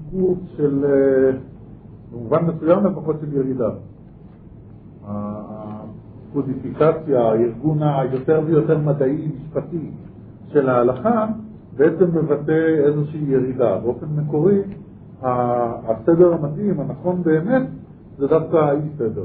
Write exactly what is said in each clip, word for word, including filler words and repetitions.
התפתחות של, במובן מסוים לפחות של ירידה. הקודיפיקציה, הארגון היותר ויותר מדעי משפטי של ההלכה, בעצם מבטא איזושהי ירידה. באופן מקורי, הסדר המתאים, הנכון באמת, זה דווקא האי סדר.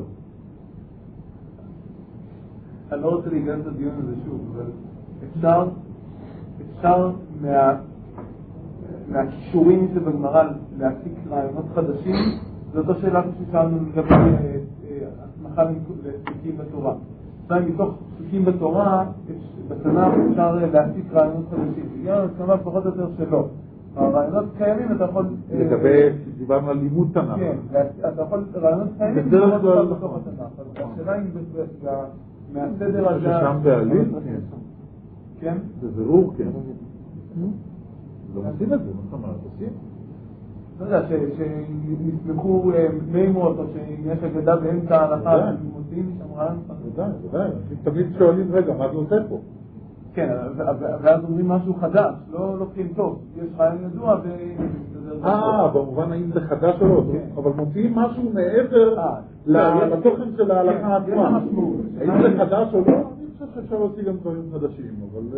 אני לא רוצה להיכנס לדיון הזה שוב, אבל אפשר, אפשר מה, מהקישורים שבגמרא להפיק רעיונות חדשים, זו אותו שאלה ששאלנו לגבי הסמכה לפסוקים בתורה. עכשיו, מתוך פסוקים בתורה, בתנ"ך אפשר להפיק רעיונות חדשים. בגלל הסכמה פחות או יותר שלא. הרעיונות קיימים, אתה יכול... לגבי, דיברנו על לימוד תנ"ך. כן, אתה יכול, רעיונות קיימים, אתה יכול לתת בתוך התנ"ך. אבל השאלה אם מהסדר הזה... ששם בעלים? כן. בבירור, כן. לא עושים את זה, מה זאת אומרת, עושים? לא יודע, שנסמכו מימות, או שיש אגדה באמצע ההלכה, מוציאים שם רעיון. ודאי, ודאי. תמיד שואלים, רגע, מה זה עושה פה? כן, ואז אומרים משהו חדש, לא לוקחים טוב. יש רעיון ידוע ו... אה, במובן האם זה חדש או לא, אבל מוציאים משהו מעבר לתוכן של ההלכה עצמה. האם זה חדש או לא? אני חושב שאפשר להוציא גם דברים חדשים, אבל...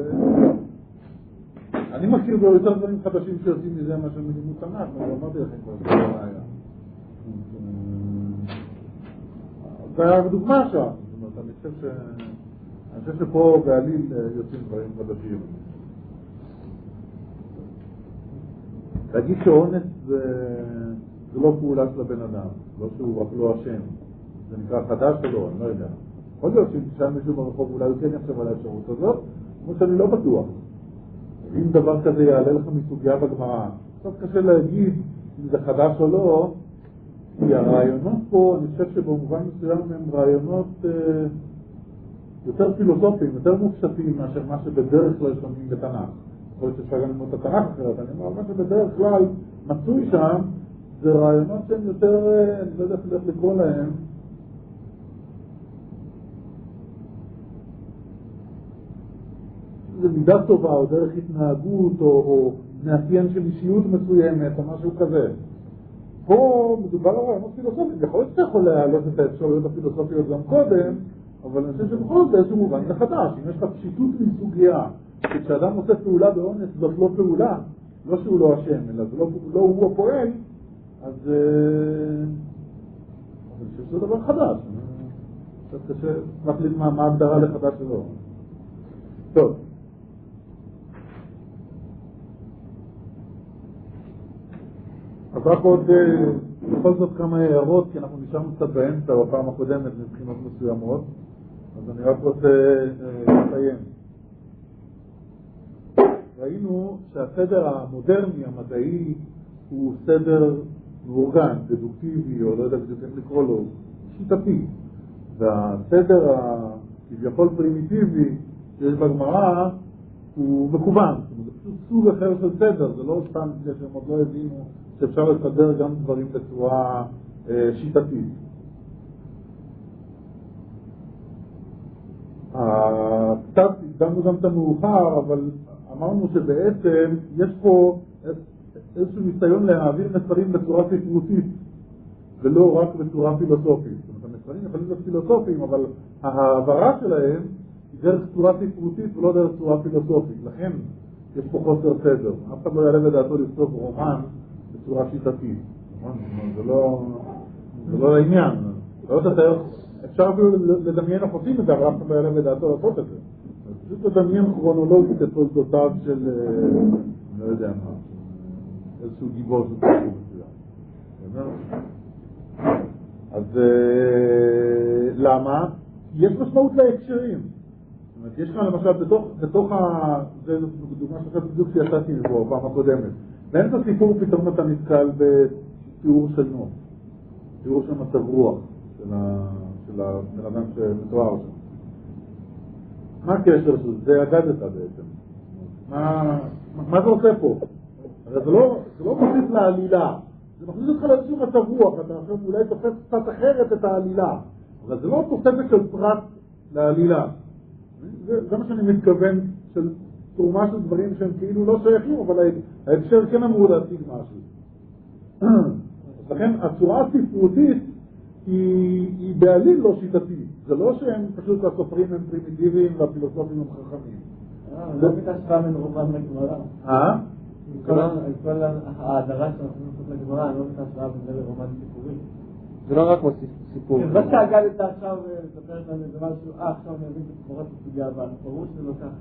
אני מכיר בו יותר דברים חדשים שיוצאים מזה מה שאני לימוד תנ"ך, אבל אמרתי לכם כבר, זה לא היה. זה היה דוגמה שם, זאת אומרת, אני חושב ש... אני חושב שפה בעליל יוצאים דברים חדשים. להגיד שאונס זה, זה לא פעולה של הבן אדם, לא שהוא רק לא אשם. זה נקרא חדש או לא, אני לא יודע. יכול להיות שאם תשאל מישהו ברחוב, אולי הוא כן יחשב על האפשרות הזאת, כמו שאני לא בטוח. אם דבר כזה יעלה לך מסוגיה בגמרא, קצת קשה להגיד אם זה חדש או לא, כי הרעיונות פה, אני חושב שבמובן מסוים הם רעיונות אה, יותר פילוסופיים, יותר מופשטים מאשר מה שבדרך כלל שומעים בתנ"ך. יכול להיות שאפשר גם ללמוד את התנ"ך אחרת, אני אומר, מה שבדרך כלל מצוי שם, זה רעיונות שהם יותר, אני לא יודע איך לקרוא להם, זה מידה טובה, או דרך התנהגות, או, או מאפיין של אישיות מסוימת, או משהו כזה. פה מדובר על רעיונות פילוסופיים, יכול להיות שאתה יכול להעלות את האפשרויות הפילוסופיות גם קודם, אבל אני חושב שבכל זאת באיזשהו מובן זה חדש. אם יש לך פשיטות מסוגיה, כשאדם עושה פעולה באונס, זאת לא פעולה, לא שהוא לא אשם, אלא זה לא, לא הוא הפועל, אז אני חושב שזה דבר חדש. קצת קשה להחליט מה ההגדרה לחדש שלו. טוב. אז רק עוד בכל זאת כמה הערות, כי אנחנו נשארנו קצת באמצע בפעם הקודמת מבחינות מסוימות, אז אני רק רוצה לציין. ראינו שהסדר המודרני, המדעי, הוא סדר מאורגן, דדוקטיבי, או לא יודע בדיוק איך לקרוא לו, שיטתי. והסדר הכביכול פרימיטיבי שיש בגמרא הוא מקוון. זה פשוט סוג אחר של סדר, זה לא סתם שהם עוד לא הבינו שאפשר לסדר גם דברים בצורה אה, שיטתית. קצת הקדמנו גם את המאוחר, אבל אמרנו שבעצם יש פה איזשהו ניסיון להעביר מסרים בצורה ספרותית, ולא רק בצורה פילוסופית. זאת אומרת, המסרים יכולים להיות פילוסופיים, אבל ההעברה שלהם היא דרך צורה ספרותית ולא דרך צורה פילוסופית. לכן יש פה חוסר סדר. אף אחד לא יעלה בדעתו לכתוב רומן בצורה שיטתית. זה לא, זה לא העניין. לא תתאר, אפשר אפילו לדמיין איך עושים את זה, אבל אף אחד לא יעלה בדעתו לעשות את זה. פשוט לדמיין כרונולוגית את תולדותיו של, לא יודע מה, איזשהו גיבור של פשוט מסוים. אז למה? יש משמעות להקשרים. זאת אומרת, יש כאן למשל בתוך, בתוך ה... זה דוגמה שאתה בדיוק שיצאתי מבוא, פעם הקודמת. באמצע סיפור פתאום אתה נתקל בתיאור של נוף. תיאור של מצב רוח של הבן אדם שמתואר שם. מה הקשר של זה? זה אגדת בעצם. מה, מה זה עושה פה? הרי זה לא, זה לא מוסיף לעלילה. זה מכניס אותך לאיזשהו מצב רוח, אתה עכשיו אולי תופס קצת אחרת את העלילה. אבל זה לא תוספת של פרט לעלילה. זה, זה מה שאני מתכוון של תרומה של דברים שהם כאילו לא שייכים, אבל ההקשר כן אמור להציג משהו. לכן הצורה הספרותית היא, היא בעליל לא שיטתית. זה לא שהם פשוט הסופרים הם פרימיטיביים והפילוסופים הם חכמים. לא מתעשרה מן רומן לגמרא. אה? כל ההדרה שאנחנו נעשות לגמרא, לא מתעשרה מן רומן סיפורי. זה לא רק סיפור. זה לא שהגדת עכשיו לספר לנו איזה משהו, אה, עכשיו אני אבין את הספורת הסוגיה הבאה. ברור שזה לא ככה.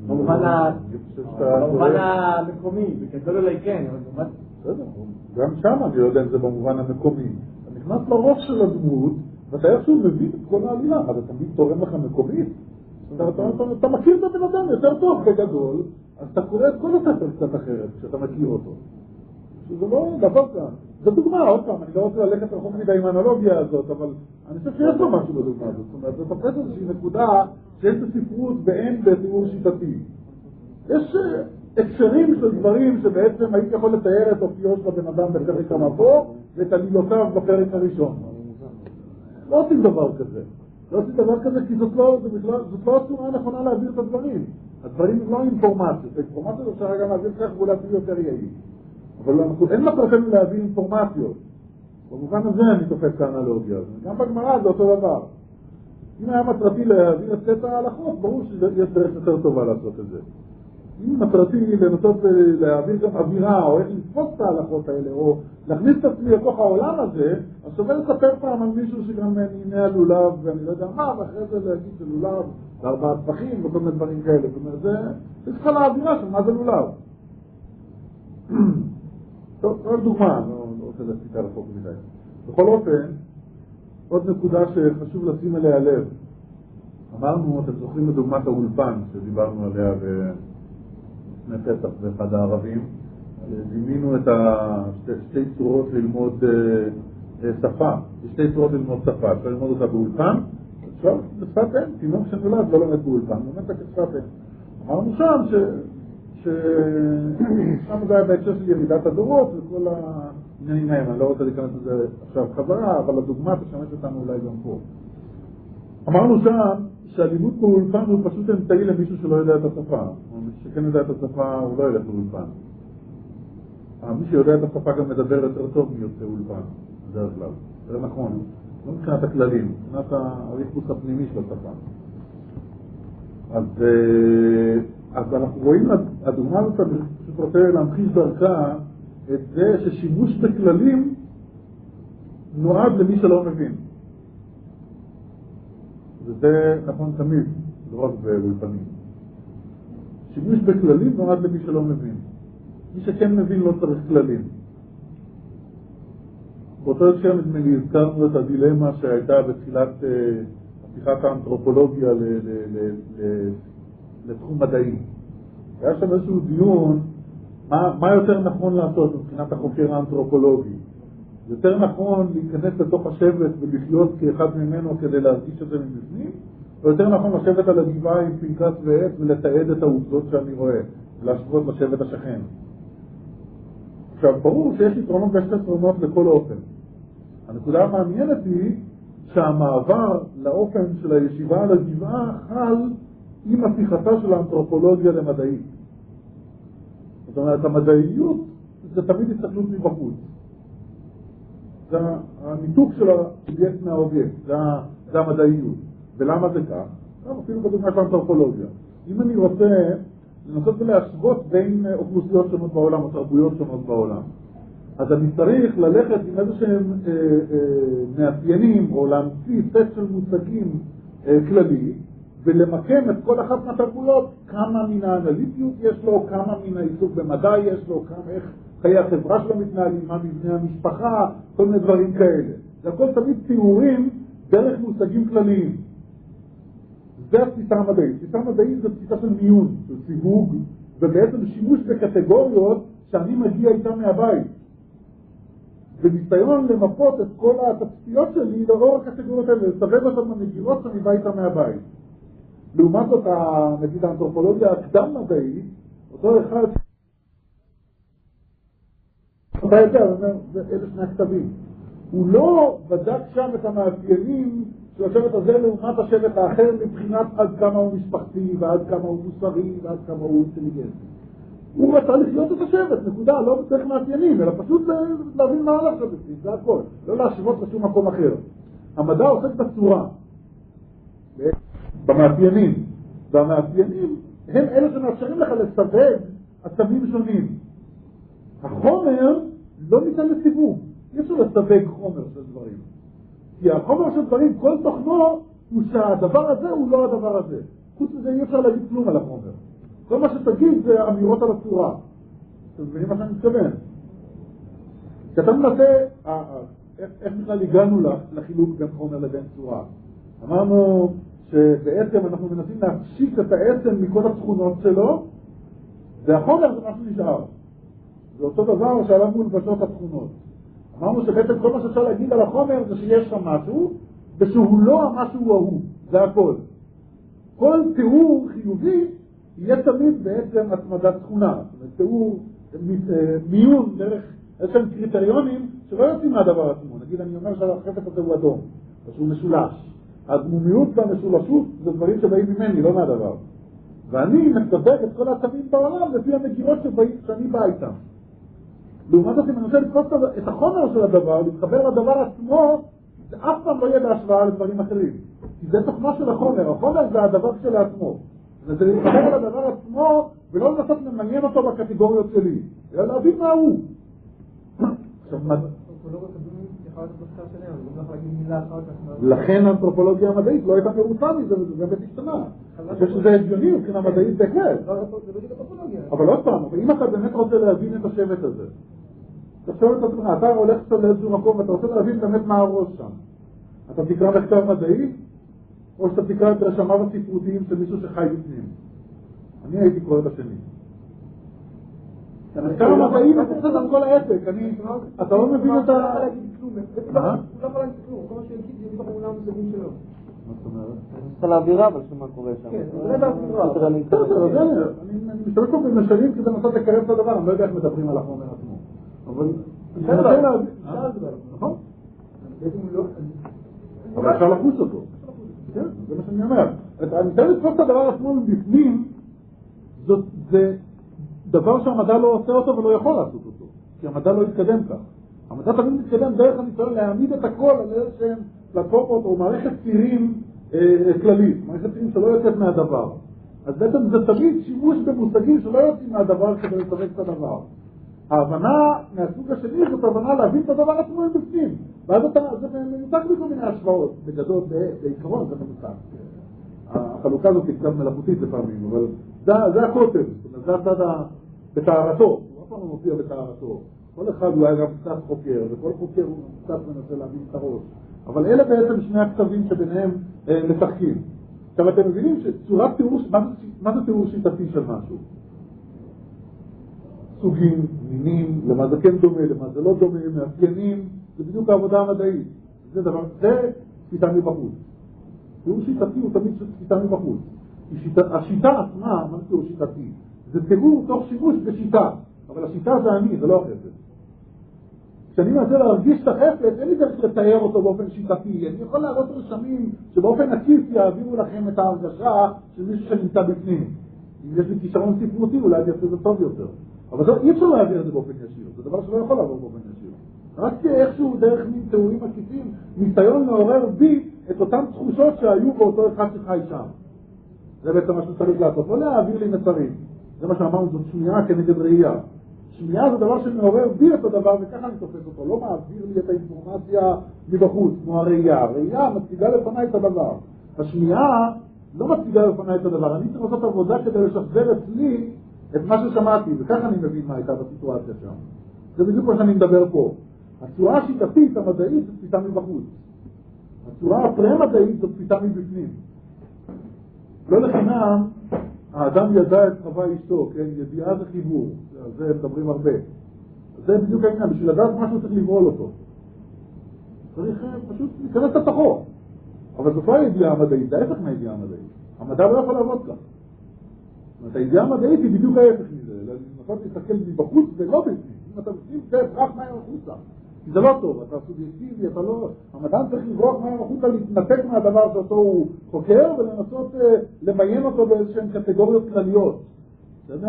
במובן המקומי, בגדול אולי כן, אבל במובן... בסדר, גם שם אני לא יודע אם זה במובן המקומי. אתה נכנס לראש של הדמות, ואתה איכשהו מבין את כל העלילה, אבל אתה תמיד תורם לך מקומית. אתה מכיר את הבן אדם יותר טוב בגדול, אז אתה קורא את כל הספר קצת אחרת כשאתה מכיר אותו. זה לא דבר כאן. זו דוגמה, עוד פעם, אני לא רוצה ללכת רחוק מדי עם האנלוגיה הזאת, אבל אני חושב שיש לו משהו בדוגמה הזאת. זאת אומרת, זה תופס איזושהי נקודה שיש בספרות ואין בתיאור שיטתי. יש הקשרים של דברים שבעצם הייתי יכול לתאר את אופיו של הבן אדם בפרק המבוא ואת עלילותיו בפרק הראשון. לא עושים דבר כזה. לא עושים דבר כזה כי זאת לא, זאת לא הצורה הנכונה להעביר את הדברים. הדברים הם לא אינפורמציות. האינפורמציות אפשר גם להעביר כך ואולי אפילו יותר יעיל. אבל אנחנו, אין מטרתנו להביא אינפורמציות. במובן הזה אני תופס את האנלוגיה הזאת. גם בגמרא זה אותו דבר. אם היה מטרתי להעביר את סט ההלכות, ברור שיש דרך יותר טובה לעשות את זה. אם מטרתי לנסות להעביר גם אווירה, או איך לתפוס את ההלכות האלה, או להכניס את עצמי לתוך העולם הזה, אז שווה לספר פעם על מישהו שגם נהנה על לולב, ואני לא יודע מה, ואחרי זה להגיד שלולב, לארבעה טפחים, וכל מיני דברים כאלה. זאת אומרת, זה כל האווירה של מה זה לולב. טוב, עוד דוגמה, לא, לא רוצה להספיק על החוק מדי. בכל אופן, עוד נקודה שחשוב לשים עליה לב. אמרנו, אתם זוכרים בדוגמת האולפן שדיברנו עליה לפני פסח באחד הערבים. זימינו את השתי צורות ללמוד אה, שפה. יש שתי צורות ללמוד שפה. אפשר ללמוד אותה באולפן, אפשר בשפת אין. תינוק שנולד לא לומד באולפן, לומד את כשפת אין. אמרנו שם ש... ששם זה היה בהקשר של ירידת הדורות וכל העניינים ההם. אני לא רוצה להיכנס לזה עכשיו חזרה, אבל הדוגמה תשמש אותנו אולי גם פה. אמרנו שם שהלימוד באולפן הוא פשוט אמצעי למישהו שלא יודע את השפה. מי שכן יודע את השפה הוא לא ילך לאולפן. מי שיודע את השפה גם מדבר יותר טוב מיוצא אולפן, בדרך כלל. זה נכון. לא מבחינת הכללים, מבחינת הריכוס הפנימי של השפה. אז... אז אנחנו רואים, הדוגמה הזאת, אני פשוט רוצה להמחיש דרכה את זה ששימוש בכללים נועד למי שלא מבין. וזה נכון תמיד, לא רק באולפנים. שימוש בכללים נועד למי שלא מבין. מי שכן מבין לא צריך כללים. באותו הקשר נדמה לי הזכרנו את הדילמה שהייתה בתחילת הפיכת האנתרופולוגיה ל... ל, ל, ל לתחום מדעי. היה שם איזשהו דיון מה, מה יותר נכון לעשות מבחינת החוקר האנתרופולוגי. יותר נכון להיכנס לתוך השבט ולחיות כאחד ממנו כדי להרגיש את זה מבפנים, או יותר נכון לשבת על הגבעה עם פנקס ועט ולתעד את העובדות שאני רואה, ולהשוות לשבט השכן. עכשיו, ברור שיש יתרונות ויש יתרונות לכל אופן. הנקודה המעניינת היא שהמעבר לאופן של הישיבה על הגבעה חל עם הפיכתה של האנתרופולוגיה למדעית. זאת אומרת, המדעיות זה תמיד הסתכלות מבחוץ. זה הניתוק של האובייקט מהאובייקט, זה, זה המדעיות. ולמה זה כך? גם אפילו בדוגמה של האנתרופולוגיה. אם אני רוצה לנסות ולהשוות בין אוכלוסיות שונות בעולם או תרבויות שונות בעולם, אז אני צריך ללכת עם איזה שהם אה, אה, מאפיינים או להמציא סט של מושגים אה, כללי, ולמקם את כל אחת מהתרבויות, כמה מן האנליטיות יש לו, כמה מן העיסוק במדע יש לו, כמה איך חיי החברה שלו מתנהלים, מה מבנה המשפחה, כל מיני דברים כאלה. זה הכל תמיד תיאורים דרך מושגים כלליים. זה התפיסה המדעית. התפיסה המדעית זה תפיסה של מיון, של סיווג, ובעצם שימוש בקטגוריות שאני מגיע איתן מהבית. בניסיון למפות את כל התצפיות שלי לאור הקטגוריות האלה, לסבב אותן במגירות שאני בא איתן מהבית. לעומת זאת, נגיד האנתרופולוגיה הקדם-מדעית, אותו אחד, אתה יודע, אלה שני הכתבים. הוא לא בדק שם את המאפיינים של השבט הזה לעומת השבט האחר מבחינת עד כמה הוא משפחתי ועד כמה הוא מוסרי ועד כמה הוא אינטליגנטי. הוא רצה לחיות את השבט, נקודה, לא צריך מאפיינים, אלא פשוט להבין מה הלך שבטים, זה הכל, לא להשוות לשום מקום אחר. המדע עוסק בצורה, במאפיינים, והמאפיינים הם אלה שמאפשרים לך לסווג עצמים שונים. החומר לא ניתן לסיווג, אי אפשר לסווג חומר של דברים. כי החומר של דברים, כל תוכנו הוא שהדבר הזה הוא לא הדבר הזה. חוץ מזה אי אפשר להגיד כלום על החומר. כל מה שתגיד זה אמירות על הצורה. אתם מבינים מה שאני מתכוון? כשאתה מנסה, איך בכלל הגענו לחילוק בין חומר לבין צורה? אמרנו שבעצם אנחנו מנסים להפשיט את העצם מכל התכונות שלו, והחומר זה מה שנשאר. זה אותו דבר שעליו מולבשות התכונות. אמרנו שבעצם כל מה שאפשר להגיד על החומר זה שיש שם משהו, ושהוא לא המשהו ההוא, זה הכל. כל תיאור חיובי יהיה תמיד בעצם התמדת תכונה. זאת אומרת, תיאור מיון דרך איזשהם קריטריונים שלא יוצאים מהדבר עצמו. נגיד, אני אומר שהחפץ הזה הוא אדום, או שהוא משולש. הדמומיות והמשולשות זה דברים שבאים ממני, לא מהדבר. ואני מסווג את כל העצמים בעולם לפי המגירות שאני בא איתם. לעומת זאת, אם אני רוצה לתפוס את החומר של הדבר, להתחבר לדבר עצמו, זה אף פעם לא יהיה בהשוואה לדברים אחרים. כי זה תוכנו של החומר. החומר זה הדבר של עצמו. זה להתחבר לדבר עצמו, ולא לנסות למניין אותו בקטגוריות שלי. אלא להבין מה הוא. עכשיו, מה... לכן האנתרופולוגיה המדעית לא הייתה מרוצה מזה, וזה באמת השתנה. אני חושב שזה הגיוני, מבחינה מדעית בהחלט. אבל עוד פעם, אם אתה באמת רוצה להבין את השבט הזה, תחשוב את עצמך, אתה הולך קצת לאיזשהו מקום ואתה רוצה להבין באמת מה הראש שם. אתה תקרא מחקר מדעי, או שאתה תקרא את רשמיו הספרותיים של מישהו שחי בפנים. אני הייתי קורא את השני. המחקר המדעי מתפסת על כל העסק, אתה לא מבין את ה... הוא לא יכול להגיד כלום, הוא לא יכול להגיד כלום, כל מה שיגיד זה בתוך העולם המושגים שלו. מה זאת אומרת? אני רוצה להעבירה אבל שמה קורה שם. כן, זה באווירה. אני משתמש פה במשלים כדי לנסות לקרב את הדבר, אני לא יודע איך מדברים על החומר עצמו. אבל... נכון? אבל אפשר לחוש אותו. כן, זה מה שאני אומר. אני צריך לתפוס את הדבר עצמו מבפנים, זה דבר שהמדע לא עושה אותו ולא יכול לעשות אותו. כי המדע לא יתקדם כך. המדע תמיד מתקדם דרך הניסיון להעמיד את הכל על איזשהם פלטפורמות או מערכת צירים כללית. מערכת צירים שלא יוצאת מהדבר. אז בעצם זה תמיד שימוש במושגים שלא יוצאים מהדבר כדי לסווג את הדבר. ההבנה מהסוג השני זאת הבנה להבין את הדבר עצמו מבפנים. ואז אתה, זה מנותק בכל מיני השוואות. בגדול, בעיקרון זה מנותק. החלוקה הזאת היא קצת מלאכותית לפעמים, אבל זה, זה הקוטב, זה הצד בתארתו, הוא אף פעם לא מופיע בתארתו. כל אחד הוא היה גם קצת חוקר, וכל חוקר הוא קצת מנסה להבין את הראש. אבל אלה בעצם שני הכתבים שביניהם אה, משחקים. עכשיו אתם מבינים שצורת תיאור, מה, מה זה תיאור שיטתי של משהו? סוגים, מינים, למה זה כן דומה, למה זה לא דומה, מאפיינים, זה בדיוק העבודה המדעית. זה דבר, זה שיטה מבחוץ. תיאור שיטתי הוא תמיד שיטה מבחוץ. השיטה עצמה, מה זה תיאור שיטתי? זה תיאור תוך שימוש בשיטה, אבל השיטה זה אני, זה לא החפץ. כשאני מנסה להרגיש את החפץ, אין לי דרך לתאר אותו באופן שיטתי. אני יכול להראות רשמים שבאופן עקיף יעבירו לכם את ההרגשה של מישהו שנמצא בפנים. אם יש לי כישרון ספרותי, אולי אני אעשה את זה טוב יותר. אבל זה, אי אפשר להעביר את זה באופן ישיר. זה דבר שלא יכול לעבור באופן ישיר. רק איכשהו דרך מין תיאורים עקיפים, ניסיון לעורר בי את אותן תחושות שהיו באותו אחד שחי שם. זה בעצם מה שצריך לעשות. לא להעביר לי מסרים. זה מה שאמרנו, זאת שמיעה כנגד ראייה. שמיעה זה דבר שמעורר בי את הדבר, וככה אני תופס אותו. לא מעביר לי את האינפורמציה מבחוץ, כמו הראייה. הראייה מציגה לפני את הדבר. השמיעה לא מציגה לפני את הדבר. אני צריך לעשות עבודה כדי לשחזר אצלי את מה ששמעתי, וככה אני מבין מה הייתה בסיטואציה שם. זה בדיוק מה שאני מדבר פה. הצורה השיטתית, המדעית, זה תפיסה מבחוץ. הצורה הפרה-מדעית זה תפיסה מבפנים. לא לחינם, האדם ידע את חווה אשתו, כן? ידיעה זה חיבור, על זה מדברים הרבה. זה בדיוק העניין, בשביל לדעת משהו צריך לבעול אותו. צריך פשוט להיכנס לתוכו. אבל זאת לא הידיעה המדעית, זה ההפך מהידיעה המדעית. המדע לא יכול לעבוד כך. זאת אומרת, הידיעה המדעית היא בדיוק ההפך מזה, לנסות להסתכל מבחוץ ולא בפנים. אם אתה מסכים, זה פרח מהר החוצה. כי זה לא טוב, אתה סובייקטיבי, אתה לא... המדען צריך לברוח מהר החוצה, להתנתק מהדבר שאותו הוא חוקר, ולנסות אה, למיין אותו באיזשהן קטגוריות כלליות. אתה יודע?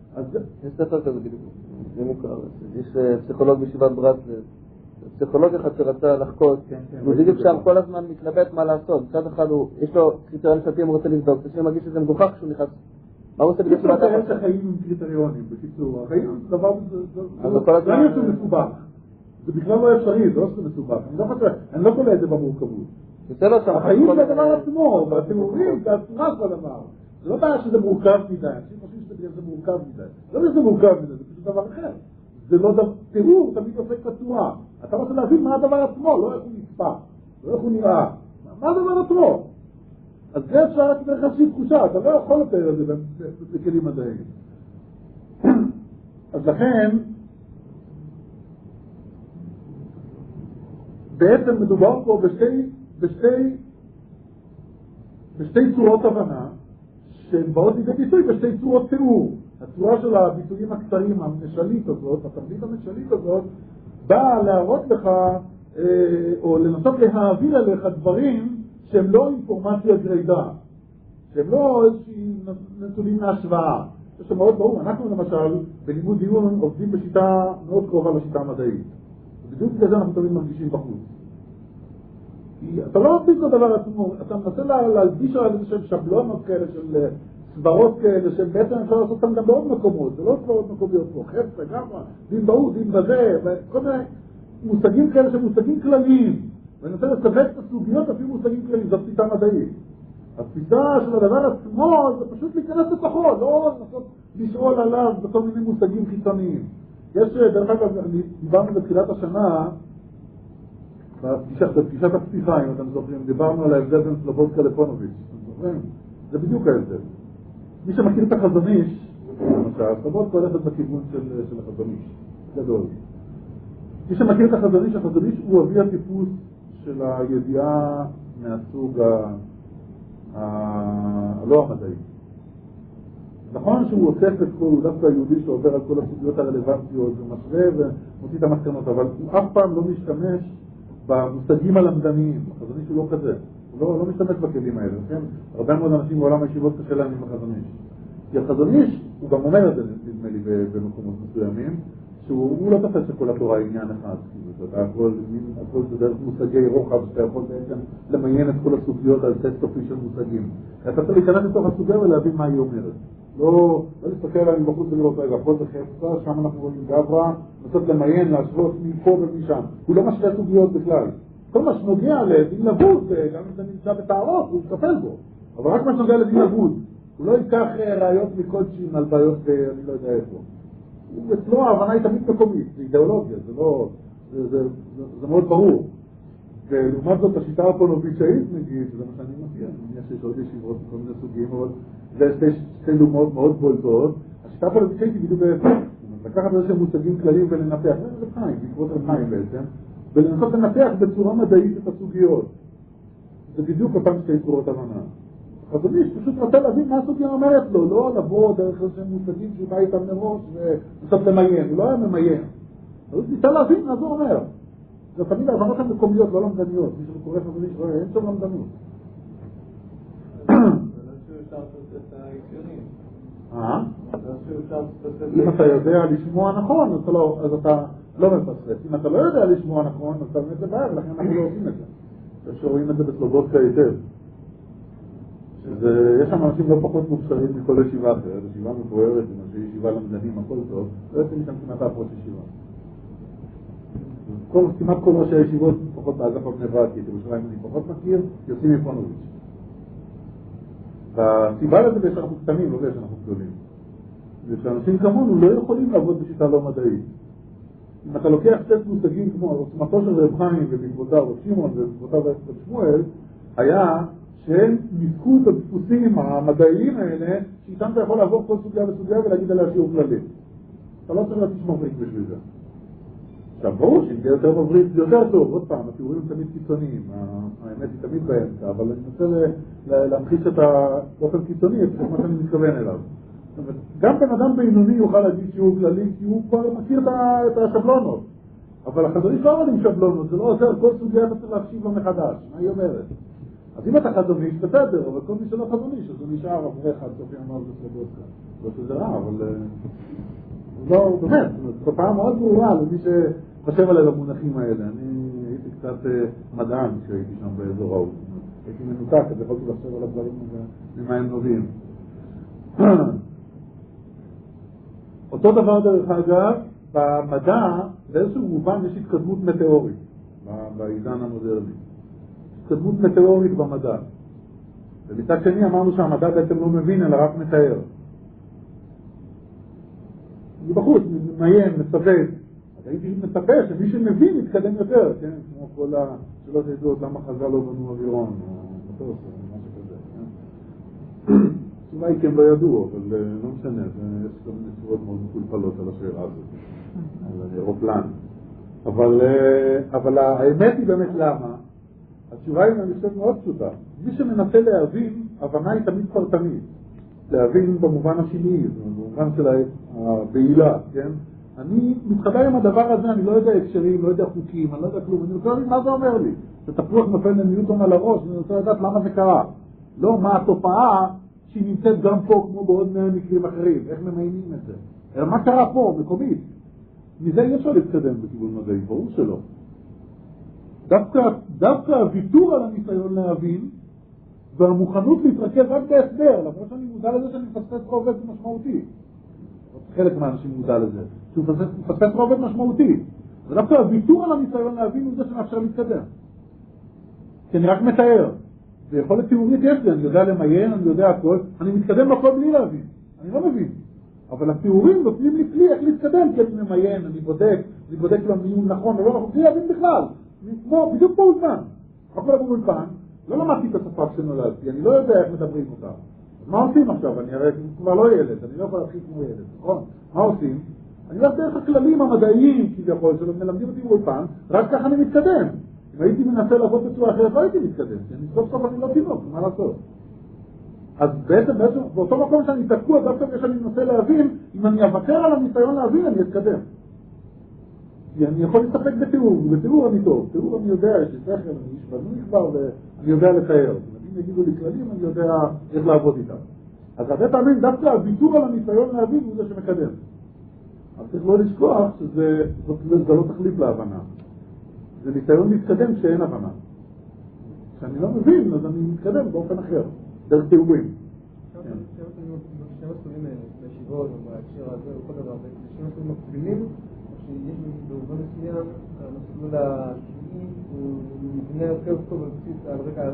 אז יש ספר כזה בדיוק, זה מוכר, יש פסיכולוג בישיבת ברסלב, פסיכולוג אחד שרצה לחקות, הוא בדיוק שם כל הזמן מתלבט מה לעשות, מצד אחד יש לו קריטריון שפים הוא רוצה לבדוק, כשהוא מרגיש שזה מגוחך כשהוא נכנס, מה הוא עושה בדיוק שבאת אחת? יש החיים עם קריטריונים, בקיצור, החיים זה דבר, זה לא יותר מסובך, זה בכלל לא אפשרי, זה לא שזה מסובך, אני לא קולה את זה במורכבות. החיים זה הדבר עצמו, והתיאורים, זה הצורה של הדבר. זה לא בעיה שזה מורכב מדי, אנשים חושבים שזה מורכב מדי. לא שזה מורכב מדי, זה פשוט דבר אחר. זה לא דבר, תיאור תמיד עושה כתורה. אתה רוצה להבין מה הדבר עצמו, לא איך הוא נצפה, לא איך הוא נראה. מה הדבר עצמו? אז זה אפשר רק דרך איזושהי תחושה, אתה לא יכול לתאר את זה בכלים מדעיים. אז לכן, בעצם מדובר פה בשתי, בשתי, בשתי צורות הבנה, שהן באות לידי ביטוי בשתי צורות תיאור. הצורה של הביטויים הקצרים, המשלית הזאת, התרבית המשלית הזאת, באה להראות לך, אה, או לנסות להעביר אליך דברים שהם לא אינפורמציה גרידא, שהם לא איזושהי נתונים מהשוואה. זה מאוד ברור, אנחנו למשל, בלימוד דיון עובדים בשיטה מאוד קרובה לשיטה המדעית. בדיוק כזה אנחנו תמיד מרגישים בחוץ. אתה לא מרגיש את הדבר עצמו, אתה מנסה להלביש על איזה שהם שבלונות כאלה של סברות כאלה, שהם בעצם אפשר לעשות אותם גם בעוד מקומות, זה לא סברות מקומיות פה, חפצה, גמרה, דין בהוא, דין בזה, וכל מיני מושגים כאלה שהם מושגים כלליים, ואני רוצה לסווג את הסוגיות אפילו מושגים כלליים, זו תפיסה מדעית. התפיסה של הדבר עצמו זה פשוט להיכנס לתוכו, לא לנסות לשאול עליו בכל מיני מושגים חיצוניים. יש, דרך אגב, דיברנו בתחילת השנה, בפגישת הפתיחה, אם אתם זוכרים, דיברנו על ההבדל בין סלובודקה לפונוביץ', אתם זוכרים? זה בדיוק ההבדל. מי שמכיר את החזון איש, למשל, סלובודקה הולכת בכיוון של, של החזון איש, גדול. מי שמכיר את החזון איש, החזון איש הוא אבי הטיפוס של הידיעה מהסוג ה... הלא המדעי. נכון שהוא אוסף את כל, הוא דווקא היהודי שעובר על כל הסוגיות הרלוונטיות ומשווה ומוציא את המסקנות, אבל הוא אף פעם לא משתמש במושגים הלמדניים. החזון איש הוא לא כזה, הוא לא, לא משתמש בכלים האלה, כן? הרבה מאוד אנשים בעולם הישיבות קשה להם עם החזון איש. כי החזון איש, הוא גם אומר את זה, נדמה לי, במקומות מסוימים, שהוא לא תופס שכל התורה היא עניין אחד, כאילו, הכל, הכל זה דרך מושגי רוחב, שאתה יכול בעצם למיין את כל הסוגיות על טסט אופי של מושגים. אתה צריך להיכנס לתוך הסוגיה ולהבין מה היא אומרת. לא, לא להסתכל עליהם בחוץ ולראות, רגע, פה זה חפצה, שם אנחנו רואים גברה, לנסות למיין, להשוות מפה ומשם. הוא לא משווה סוגיות בכלל. כל מה שנוגע לדין לבוד, גם אם זה נמצא בתארות, הוא מטפל בו. אבל רק מה שנוגע לדין לבוד. הוא לא ייקח ראיות מקודשים על בעיות, אני לא יודע איפה. אצלו ההבנה היא תמיד מקומית, זה אידיאולוגיה, זה לא, זה, זה, זה, זה מאוד ברור. ולעומת זאת, השיטה הפונוביצ'אית, נגיד, זה מה שאני מכיר, אני חושב שיש עוד ישיבות מכל מיני סוגים, אבל זה שתי, שתי דוגמאות מאוד בולטות. השיטה הפונוביצ'אית היא בדיוק בעצם, לקחת איזה מושגים כלליים ולנפח, זה חיים, בעקבות חיים בעצם, ולנסות לנפח בצורה מדעית את הסוגיות. זה בדיוק אותם שתי צורות הבנה. החזון איש פשוט רוצה להבין מה הסוגיה אומרת לו, לא לבוא דרך איזה מושגים שהוא בא איתם מראש ולנסות למיין, הוא לא היה ממיין. הוא ניסה להבין מה זה אומר. זה תמיד ההבנות המקומיות, לא למדניות. מי שקורא חזון איש רואה, אין שם למדנות. אה? אם אתה יודע לשמוע נכון, אז אתה לא מפספס. אם אתה לא יודע לשמוע נכון, אז אתה באמת לבעיה, ולכן אנחנו לא עושים את זה. שרואים את זה בסלובודקה היטב. יש שם אנשים לא פחות מוכשרים מכל ישיבה אחרת, ישיבה מפוארת, עם ישיבה למדנים, הכל טוב, לא יוצאים שם כמעט הפרוט ישיבה. כמעט כל ראשי הישיבות, פחות באגף הבני ברק, כי ירושלים אני פחות מכיר, יוצאים מפונוביץ'. והסיבה לזה זה שאנחנו קטנים, לא זה שאנחנו גדולים. ושאנשים כמונו לא יכולים לעבוד בשיטה לא מדעית. אם אתה לוקח שתי מושגים כמו עוצמתו של רב חיים ובעקבותיו רב שמעון ובעקבותיו רב שמואל, היה שהם ניסקו את הדפוסים המדעיים האלה, שאיתם אתה יכול לעבור כל סוגיה וסוגיה ולהגיד עליה שיעור כללי. אתה לא צריך להתיש מבריק בשביל זה. עכשיו, ברור שאם תהיה יותר מבריק זה יותר טוב. עוד פעם, התיאורים תמיד קיצוניים, האמת היא תמיד באמצע, אבל אני רוצה להמחיש את באופן קיצוני, את מה שאני מתכוון אליו. גם בן אדם בינוני יוכל להגיד שיעור כללי, כי הוא כבר מכיר את השבלונות. אבל החזון איש לא עובד עם שבלונות, זה לא עוזר, כל סוגיה אתה צריך להקשיב לו מחדש. מה היא אומרת? אז אם אתה חזון איש, בסדר, אבל כל מי שלא חזון איש, אז הוא נשאר אברך עד סופי אמר בסלבוסקה. לא שזה רע, אבל... לא, באמת, זו תופעה מאוד ברורה למי שחשב עליהם המונחים האלה. אני הייתי קצת מדען כשהייתי שם באזור ההוא. הייתי מנותק, אז יכולתי לחשב על הדברים ממה הם נובעים. אותו דבר דרך אגב, במדע, באיזשהו מובן יש התקדמות מטאורית בעידן המודרני. התקדמות מטאורית במדע. ומצד שני אמרנו שהמדע בעצם לא מבין, אלא רק מתאר. מבחוץ, ממיין, מצוות. אז הייתי מצפה שמי שמבין יתקדם יותר, כן? כמו כל השאלות הידועות, למה חז"ל לא בנו אווירון, או מטוס, או משהו כזה, כן? אולי כן לא ידעו, אבל לא משנה, יש גם נצורות מאוד מקולפלות על השאלה הזאת, על אירופלן. אבל, אבל האמת היא באמת למה? התשובה היא, אני חושב, מאוד פשוטה. מי שמנסה להבין, הבנה היא תמיד פרטנית. להבין במובן השני, במובן של הבעילה, כן? אני מתחבר עם הדבר הזה, אני לא יודע הקשרים, לא יודע חוקים, אני לא יודע כלום, אני רוצה להבין מה זה אומר לי. שתפוח נופל לניוטון על הראש, אני רוצה לדעת למה זה קרה. לא מה התופעה שהיא נמצאת גם פה, כמו בעוד מאה מקרים אחרים, איך ממיינים את זה. אלא מה קרה פה, מקומית. מזה אי אפשר להתקדם בכיוון מדעי, ברור שלא. דווקא, דווקא הוויתור על הניסיון להבין, והמוכנות להתרכז רק בהסבר, למרות שאני מודע לזה שאני מפספס רובד משמעותי. חלק מהאנשים מודע לזה, שהוא מפספס רובד משמעותי. ודווקא הוויתור על הניסיון להבין הוא זה שמאפשר להתקדם. כי אני רק מתאר. ויכולת תיאורית יש לי, אני יודע למיין, אני יודע הכל, אני מתקדם בכל בלי להבין. אני לא מבין. אבל התיאורים נותנים לי כלי איך להתקדם, כי אני ממיין, אני בודק, אני בודק למיון נכון, ולא נכון, בלי להבין בכלל. כמו, בדיוק באולפן. הכל באולפן, לא למדתי את השפה כשנולדתי, אני לא יודע איך מדברים אותה. אז מה עושים עכשיו? אני הרי כבר לא ילד, אני לא יכול להתחיל כמו ילד, נכון? מה עושים? אני הולך דרך הכללים המדעיים, כביכול, שמלמדים אותי באולפן, רק ככה אני מתקדם. אם הייתי מנסה לעבוד בצורה אחרת, לא הייתי מתקדם, כי אני סוף סוף אני לא תינוק, מה לעשות? אז בעצם, בעצם, באותו מקום שאני תקוע, דווקא כשאני מנסה להבין, אם אני אוותר על הניסיון להבין, אני אתקדם. כי אני יכול להסתפק בתיאור, ובתיאור אני טוב, תיאור אני יודע, יש לי שכל, אני איש בנוי כבר, ואני יודע לתאר. אם יגידו לי כללים, אני יודע איך לעבוד איתם. אז הרבה פעמים, דווקא הוויתור על הניסיון להבין הוא זה שמקדם. אז צריך לא לשכוח שזה זה לא תחליף להבנה. זה ניסיון להתקדם כשאין הבנה. כשאני לא מבין, אז אני מתקדם באופן אחר, דרך תיאורים. שני מסלולים האלה, בישיבות, בהקשר הזה, וכל דבר, שני מסלולים מקבילים, שיש במובן מסוים, המסלול השני הוא מבנה יותר טוב על בסיס, על רקע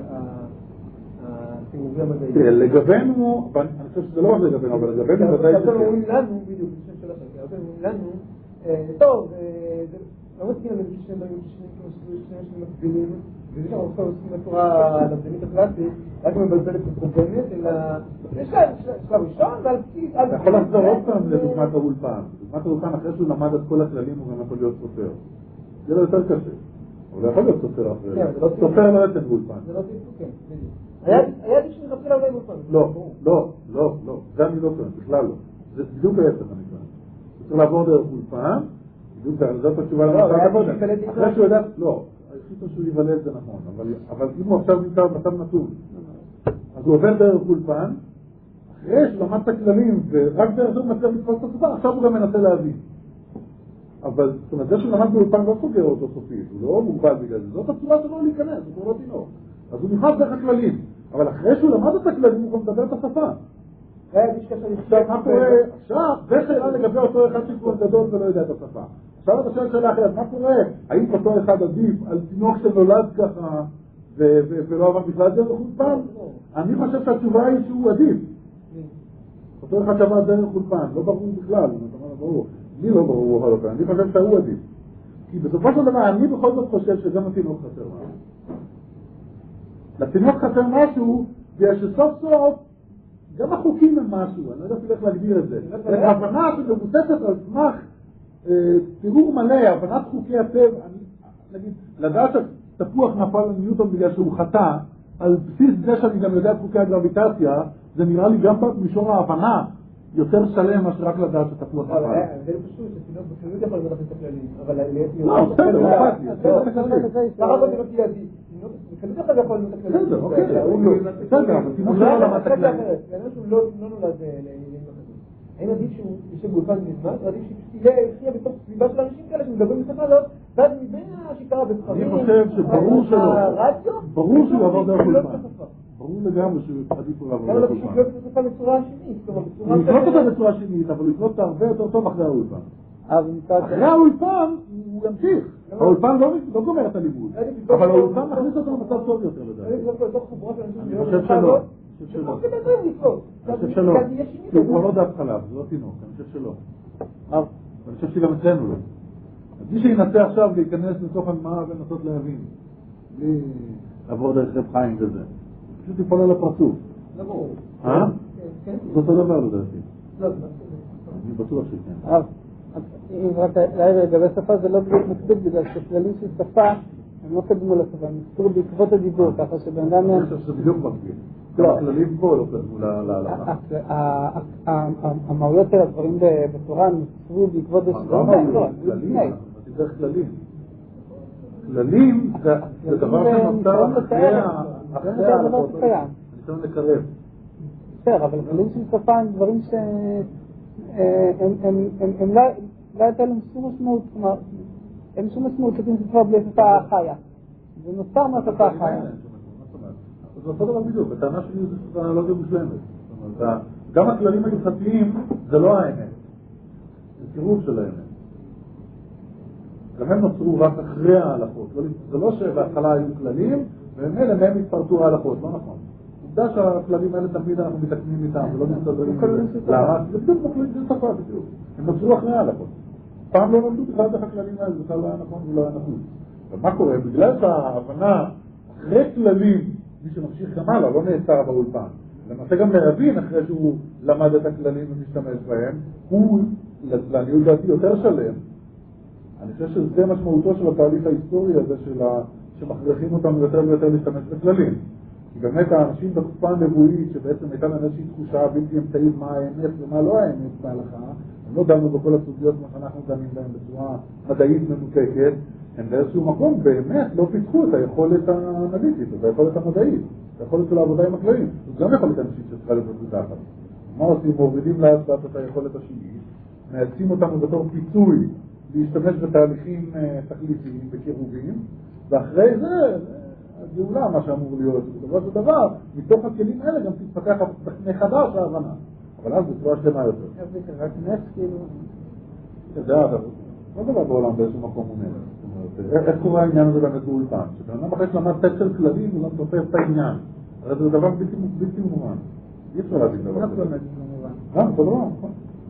התיאורי המדעי. תראה, לגבינו, אני חושב שזה לא רק לגבינו, אבל לגבינו ודאי זה כן. הרבה אומרים לנו, בדיוק, בשם שלכם, הרבה אומרים לנו, טוב, לא מסכים על זה שהם באים שני מסלולים מקבילים, וזה שאנחנו עכשיו עושים בצורה למדענית הקלאסית, רק מבלבלת ופרוגמת, אלא יש שלב ראשון, ועל בסיס... אתה יכול לחזור עוד פעם לדוגמת האולפן. דוגמת האולפן, אחרי שהוא למד את כל הכללים, הוא גם יכול להיות סופר. זה לא יותר קשה. אבל הוא יכול להיות סופר אחרי. סופר לא יתן באולפן. זה לא תיתו, כן, בדיוק. היה לי שאני חפיר הרבה באולפן. לא, לא, לא, לא. זה אני לא טוען, בכלל לא. זה בדיוק ההפך אני טוען. הוא צריך לעבור דרך אולפן, בדיוק זאת התשובה למצב קודם. אחרי שהוא ידע, לא. היחיד שהוא יוולד זה נכון, אבל, אבל אם הוא עכשיו נמצא במצב נתון, אז הוא עובר דרך אולפן, אחרי שלמד את הכללים, ורק דרך זה הוא מצליח לתפוס את השפה, עכשיו הוא גם מנסה להבין. אבל זאת אומרת, זה שלמד באולפן לא סוגר אותו סופית, הוא לא מוגבל בגלל זה, זאת הצורה שלו להיכנס, הוא לא תינוק. אז הוא נכנס דרך הכללים, אבל אחרי שהוא למד את הכללים, הוא גם מדבר את השפה. עכשיו, מה קורה? עכשיו, זה שאלה לגבי אותו אחד שכבר גדול ולא יודע את השפה. עכשיו אתה שואל שאלה אחרת, מה קורה? האם אותו אחד עדיף על תינוק שנולד ככה ולא עבר בכלל דרך אולפן? אני חושב שהתשובה היא שהוא עדיף. אותו אחד שעבר דרך אולפן, לא ברור בכלל, ברור. לי לא ברור בכל אופן, אני חושב שהוא עדיף. כי בסופו של דבר, אני בכל זאת חושב שגם התינוק חסר משהו. לתינוק חסר משהו, בגלל שסוף סוף גם החוקים הם משהו, אני לא יודע אפילו איך להגדיר את זה. ההבנה שמבוססת על סמך תיאור מלא, הבנת חוקי הטבע, נגיד, לדעת שתפוח נפל לניוטון בגלל שהוא חטא, על בסיס זה שאני גם יודע את חוקי הגרביטציה, זה נראה לי גם במישור ההבנה יותר שלם מאשר רק לדעת שתפוח נפל. זה פשוט, שתינוק בכללות יכול לדעת את הכללים, אבל... לא, בסדר, לא אכפת לי. למה זה לא תהיה עדיף? בקלות אחד יכול להיות הכללים. בסדר, אוקיי, בסדר, אבל כמו שלא למד את הכללים. לאדם שהוא לא נולד לעניינים אחרים. האם עדיף שהוא יושב באולפן מזמן, או עדיף שיחיה בתוך סביבה של אנשים כאלה שמדברים בשפה הזאת, ואז מבין שקרה בספרים, אני חושב שברור שלא, ברור שהוא יעבור דרך אולפן. ברור ברור לגמרי שעדיף הוא לעבור דרך דרך אולפן. אולפן. אבל הוא לקלוט את בצורה השנית, כלומר בצורה... הוא יקלוט אותה בצורה שנית, אבל הוא יקלוט אותה הרבה יותר טוב אחרי האולפן. אחרי האולפן הוא ימשיך. האולפן לא גומר את הלימוד, אבל האולפן מכניס אותו למצב טוב יותר לדעתי. אני חושב שלא. אני חושב שלא. אני חושב שלא. כי הוא כבר לא דף חלב, זה לא תינוק, אני חושב שלא. אני חושב שגם אצלנו לא. מי שינסה עכשיו להיכנס לתוך הגמרא ולנסות להבין, בלי לעבור דרך רב חיים וזה, פשוט יפול על הפרצוף. לא ברור. אה? זה אותו דבר לדעתי. לא, אני בטוח שכן. אם רק להעיר לגבי שפה זה לא בדיוק מקביל, בגלל שכללים של שפה הם לא קדמו לשפה, הם נזכרו בעקבות הדיבור, ככה שבן אדם... אני חושב שזה בדיוק מקביל. גם הכללים פה לא קדמו להלכה. המהויות של הדברים בתורה נזכרו בעקבות זה שזה לא, כללים, זה כללים. כללים זה דבר שנוצר אחרי ההלכות. ניסיון לקרב. בסדר, אבל כללים של שפה הם דברים ש... הם לא הייתה להם שום משמעות, כלומר, הם שום משמעות שתים שפה בלי שפה חיה. זה נוצר מהשפה החיה. זה אותו דבר בדיוק, בטענה שלי זה אנלוגיה מושלמת. זאת אומרת, גם הכללים ההלכתיים זה לא האמת, זה צירוף של האמת. גם הם נוצרו רק אחרי ההלכות. זה לא שבהתחלה היו כללים, ומילא מהם התפרטו ההלכות, לא נכון. עובדה שהכללים האלה תמיד אנחנו מתקנים איתם, ולא מסתדרים. למה? זה בדיוק בכללים של שפה, בדיוק. הם נוצרו אחרי ההלכות. פעם לא נולדו בכלל דרך הכללים האלה, זה בכלל לא היה נכון ולא היה נכון. ומה קורה? בגלל שההבנה אחרי כללים, מי שממשיך גם הלאה, לא נעצר באולפן. למעשה גם להבין אחרי שהוא למד את הכללים ומשתמש בהם, הוא, לעניות דעתי, יותר שלם. אני חושב שזה משמעותו של התהליך ההיסטורי הזה שמכריחים אותם יותר ויותר להשתמש בכללים. כי באמת האנשים בתקופה הנבואית, שבעצם הייתה להם איזושהי תחושה בלתי אמצעית מה האמת ומה לא האמת בהלכה, הם לא דנו בכל הסוגיות כמו שאנחנו דנים בהם בצורה מדעית מנותקת, הם באיזשהו מקום באמת לא פיתחו את היכולת האנליטית, את היכולת המדעית, את היכולת של העבודה עם הכללים. זאת גם יכולת אנשית שצריכה להיות מפותחת. מה עושים? מורידים לאט לאט את היכולת השנית, מייצאים אותנו בתור פיצוי להשתמש בתהליכים תחליפיים, בקירובים, ואחרי זה, הגאולה, מה שאמור להיות, בסופו של דבר, מתוך הכלים האלה גם תתפתח מחדש ההבנה. אבל אז בצורה שלמה יותר. רק נס כאילו... אתה יודע, אבל לא דבר בעולם באיזשהו מקום הוא נס. איך קורה העניין הזה באמת באולפן? שבן אדם אחרי שלמד טקסט של כללים, הוא גם תופס את העניין. הרי זה דבר בלתי מובן. אי אפשר להגיד דבר כזה. גם, זה לא נכון.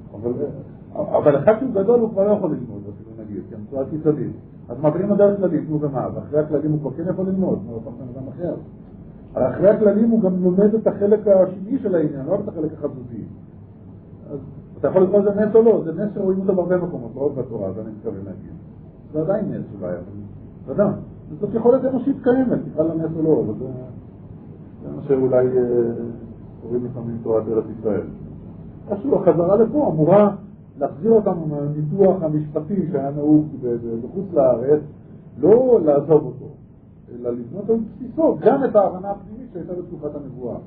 אבל אחד שהוא גדול הוא כבר לא יכול ללמוד, אפילו נגיד, כי המצואה קיצונית. אז מעבירים הדרך כללים, נו ומה, ואחרי הכללים הוא כבר כן יכול ללמוד, כמו פעם בן אדם אחר. אבל אחרי הכללים הוא גם לומד את החלק השני של העניין, לא את החלק החזותי. אז אתה יכול לקרוא זה נס או לא, זה נס שרואים אותו בהרבה מקומות, לא רק בתורה, זה אני מתכוון להגיד. זה עדיין נס אולי, אבל זה אדם. זאת יכולת אנושית קיימת, תקרא לה נס או לא, אבל זה מה שאולי קוראים לפעמים תורת ארץ ישראל. איזשהו החזרה לפה אמורה להחזיר אותנו מהניתוח המשפטי שהיה נהוג בחוץ לארץ, לא לעזוב אותו, אלא לבנות על בסיסו גם את ההבנה הפנימית שהייתה בתקופת הנבואה.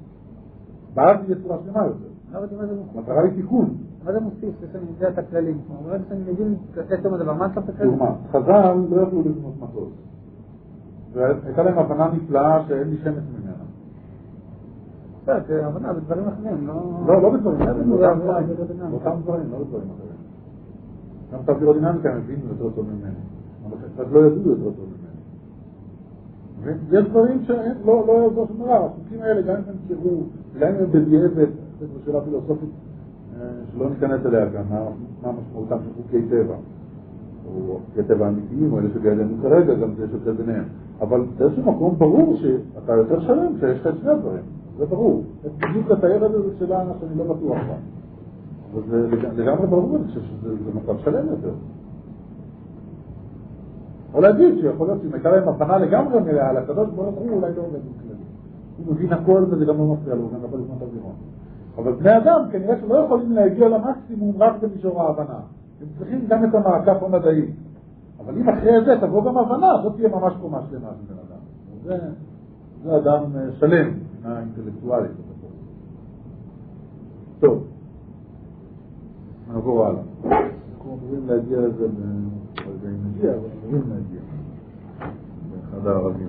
ואז תהיה צורה שלמה יותר. המטרה היא תיקון. מה זה מוסיף? שאני יודע את הכללים. אומרת שאני מבין את הדבר, מה צריך את הכללים? דוגמה, חז"ל לא יכלו לבנות מטוס. והייתה להם הבנה נפלאה שאין לי שמץ ממנה. זה הבנה בדברים אחרים, לא... לא, לא בדברים אחרים, באותם דברים, באותם דברים, לא בדברים אחרים. גם את האווירודינמיקה הם הבינו יותר טוב ממני, אבל קצת לא ידעו יותר טוב ממני. יש דברים שלא יעזור שום דבר, החוקים האלה, גם אם הם קראו, גם אם הם בדיעבד, זו שאלה פילוסופית שלא ניכנס אליה כאן, מה משמעותם של חוקי טבע, או חוקי טבע אמיתיים, או אלה שבידינו כרגע, גם זה שוקל ביניהם. אבל באיזשהו מקום ברור שאתה יותר שלם, שיש לך את שני הדברים. זה ברור. בדיוק לתאר את זה שאלה שאני לא בטוח בה. אבל זה לגמרי ברור, אני חושב שזה מצב שלם יותר. או להגיד שיכול להיות שאם הייתה להם הבנה לגמרי מלאה, על הקדוש ברוך הוא אולי לא עובד בכללי. הוא מבין הכל וזה גם לא מפריע לו, הוא גם יכול לבנות אווירון. אבל בני אדם כנראה שלא יכולים להגיע למקסימום רק במישור ההבנה. הם צריכים גם את המעקף המדעי. אבל אם אחרי זה תבוא גם הבנה, זאת תהיה ממש קומה שלמה של בן אדם. זה, זה אדם שלם, מבחינה אינטלקטואלית. טוב, נעבור הלאה. אנחנו אמורים להגיע לזה, לא יודע אם נגיע, אבל אמורים להגיע באחד הערבים.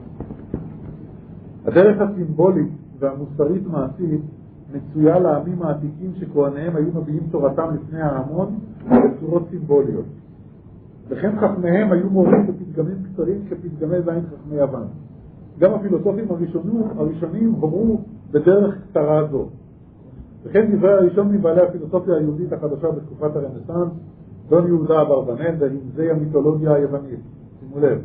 הדרך הסימבולית והמוסרית מעשית מצויה לעמים העתיקים שכהניהם היו מביאים תורתם לפני ההמון בצורות סימבוליות. וכן חכמיהם היו מורים בפתגמים קצרים כפתגמי זין חכמי יוון. גם הפילוסופים הראשונים, הראשונים הורו בדרך קצרה זו. וכן דברי הראשון מבעלי הפילוסופיה היהודית החדשה בתקופת הרנסנס, דון יהודה אברבנאל ורמזי המיתולוגיה היוונית. שימו לב,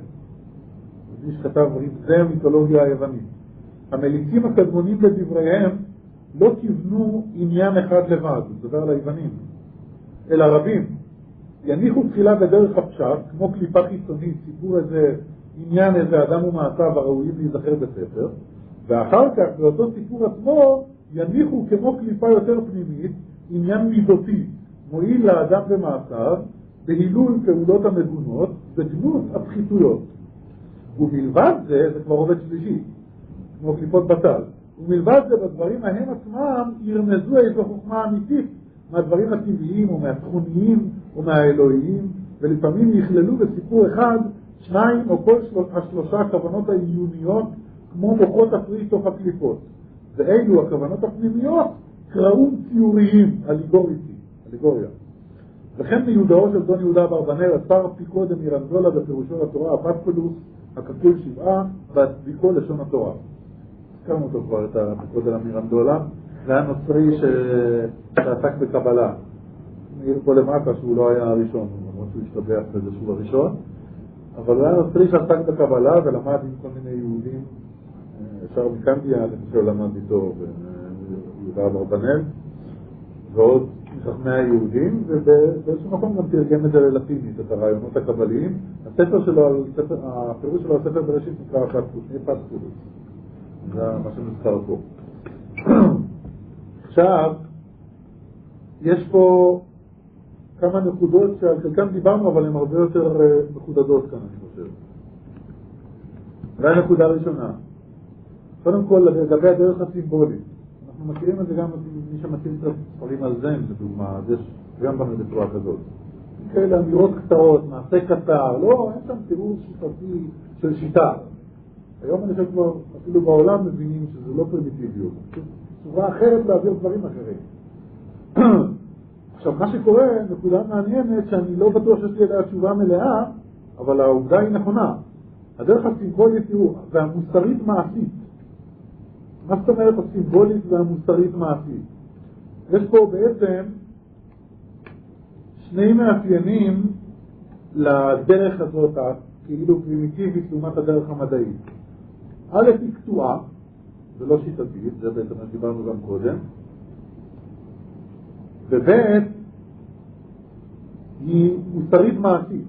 מי שכתב רמזי המיתולוגיה היוונית. המליצים הקדמונים בדבריהם לא כיוונו עניין אחד לבד, מדבר על היוונים, אלא רבים. יניחו תחילה בדרך הפשט, כמו קליפה חיצונית, סיפור איזה עניין, איזה אדם ומעשיו הראויים להיזכר בספר, ואחר כך, באותו סיפור עצמו, יניחו כמו קליפה יותר פנימית, עניין מידותי, מועיל לאדם במעשיו, בהילול פעולות המגונות, בגנות הפחיתויות. ומלבד זה, זה כבר עובד שלישי, כמו קליפות בטל. ומלבד זה, בדברים ההם עצמם ירמזו איזו חוכמה אמיתית מהדברים הטבעיים או מהתכוניים או מהאלוהיים, ולפעמים יכללו בסיפור אחד, שניים או כל שלוש, השלושה הכוונות העיוניות, כמו מוחות הפרי תוך הקליפות. ואלו הכוונות הפנימיות קראום ציוריים, אלגוריה. וכן מיודעו של דון יהודה אברבנאל, אסר פיקו דמירנדולה בפירושו לתורה, הפטפלוס, הכפול שבעה, והדביקו לשון התורה. הזכרנו אותו כבר, את הפיקו דמירנדולה, זה היה נוצרי שעסק בקבלה. נראה פה למטה שהוא לא היה הראשון, למרות שהוא השתבח בזה שהוא הראשון, אבל הוא היה נוצרי שעסק בקבלה ולמד עם כל מיני יהודים, אפשר מקנדיה, למשל למד איתו ביהודה אברבנאל, ועוד חכמי היהודים, ובאיזשהו מקום גם תרגם את זה ללטינית, את הרעיונות הקבליים. הספר שלו, הפירוש שלו, הספר בראשית נקרא פטפולוס. זה מה שנזכר פה. עכשיו, יש פה כמה נקודות שעל חלקם דיברנו, אבל הן הרבה יותר מחודדות כאן, אני חושב. אולי נקודה ראשונה. קודם כל, לגבי הדרך הסימבולית. אנחנו מכירים את זה גם מי שמכיר את הספרים על זן, לדוגמה, אז יש גם בנו בצורה כזאת. כאלה אמירות קטעות, מעשה קטר, לא, אין שם תירוץ שיטתי של שיטה. היום אני חושב כבר, אפילו בעולם מבינים שזה לא פרימיטיביות. צורה אחרת להעביר דברים אחרים. עכשיו, מה שקורה, נקודה מעניינת, שאני לא בטוח שיש לי את התשובה מלאה, אבל העובדה היא נכונה. הדרך הסימבולית היא, והמוסרית מעשית. מה זאת אומרת הסימבולית והמוסרית מעשית? יש פה בעצם שני מאפיינים לדרך הזאת, כאילו פרימיטיבית לעומת הדרך המדעית. א' היא קטועה, זה לא שיטתית, זה בעצם מה שדיברנו גם קודם, וב' היא מוסרית מעשית.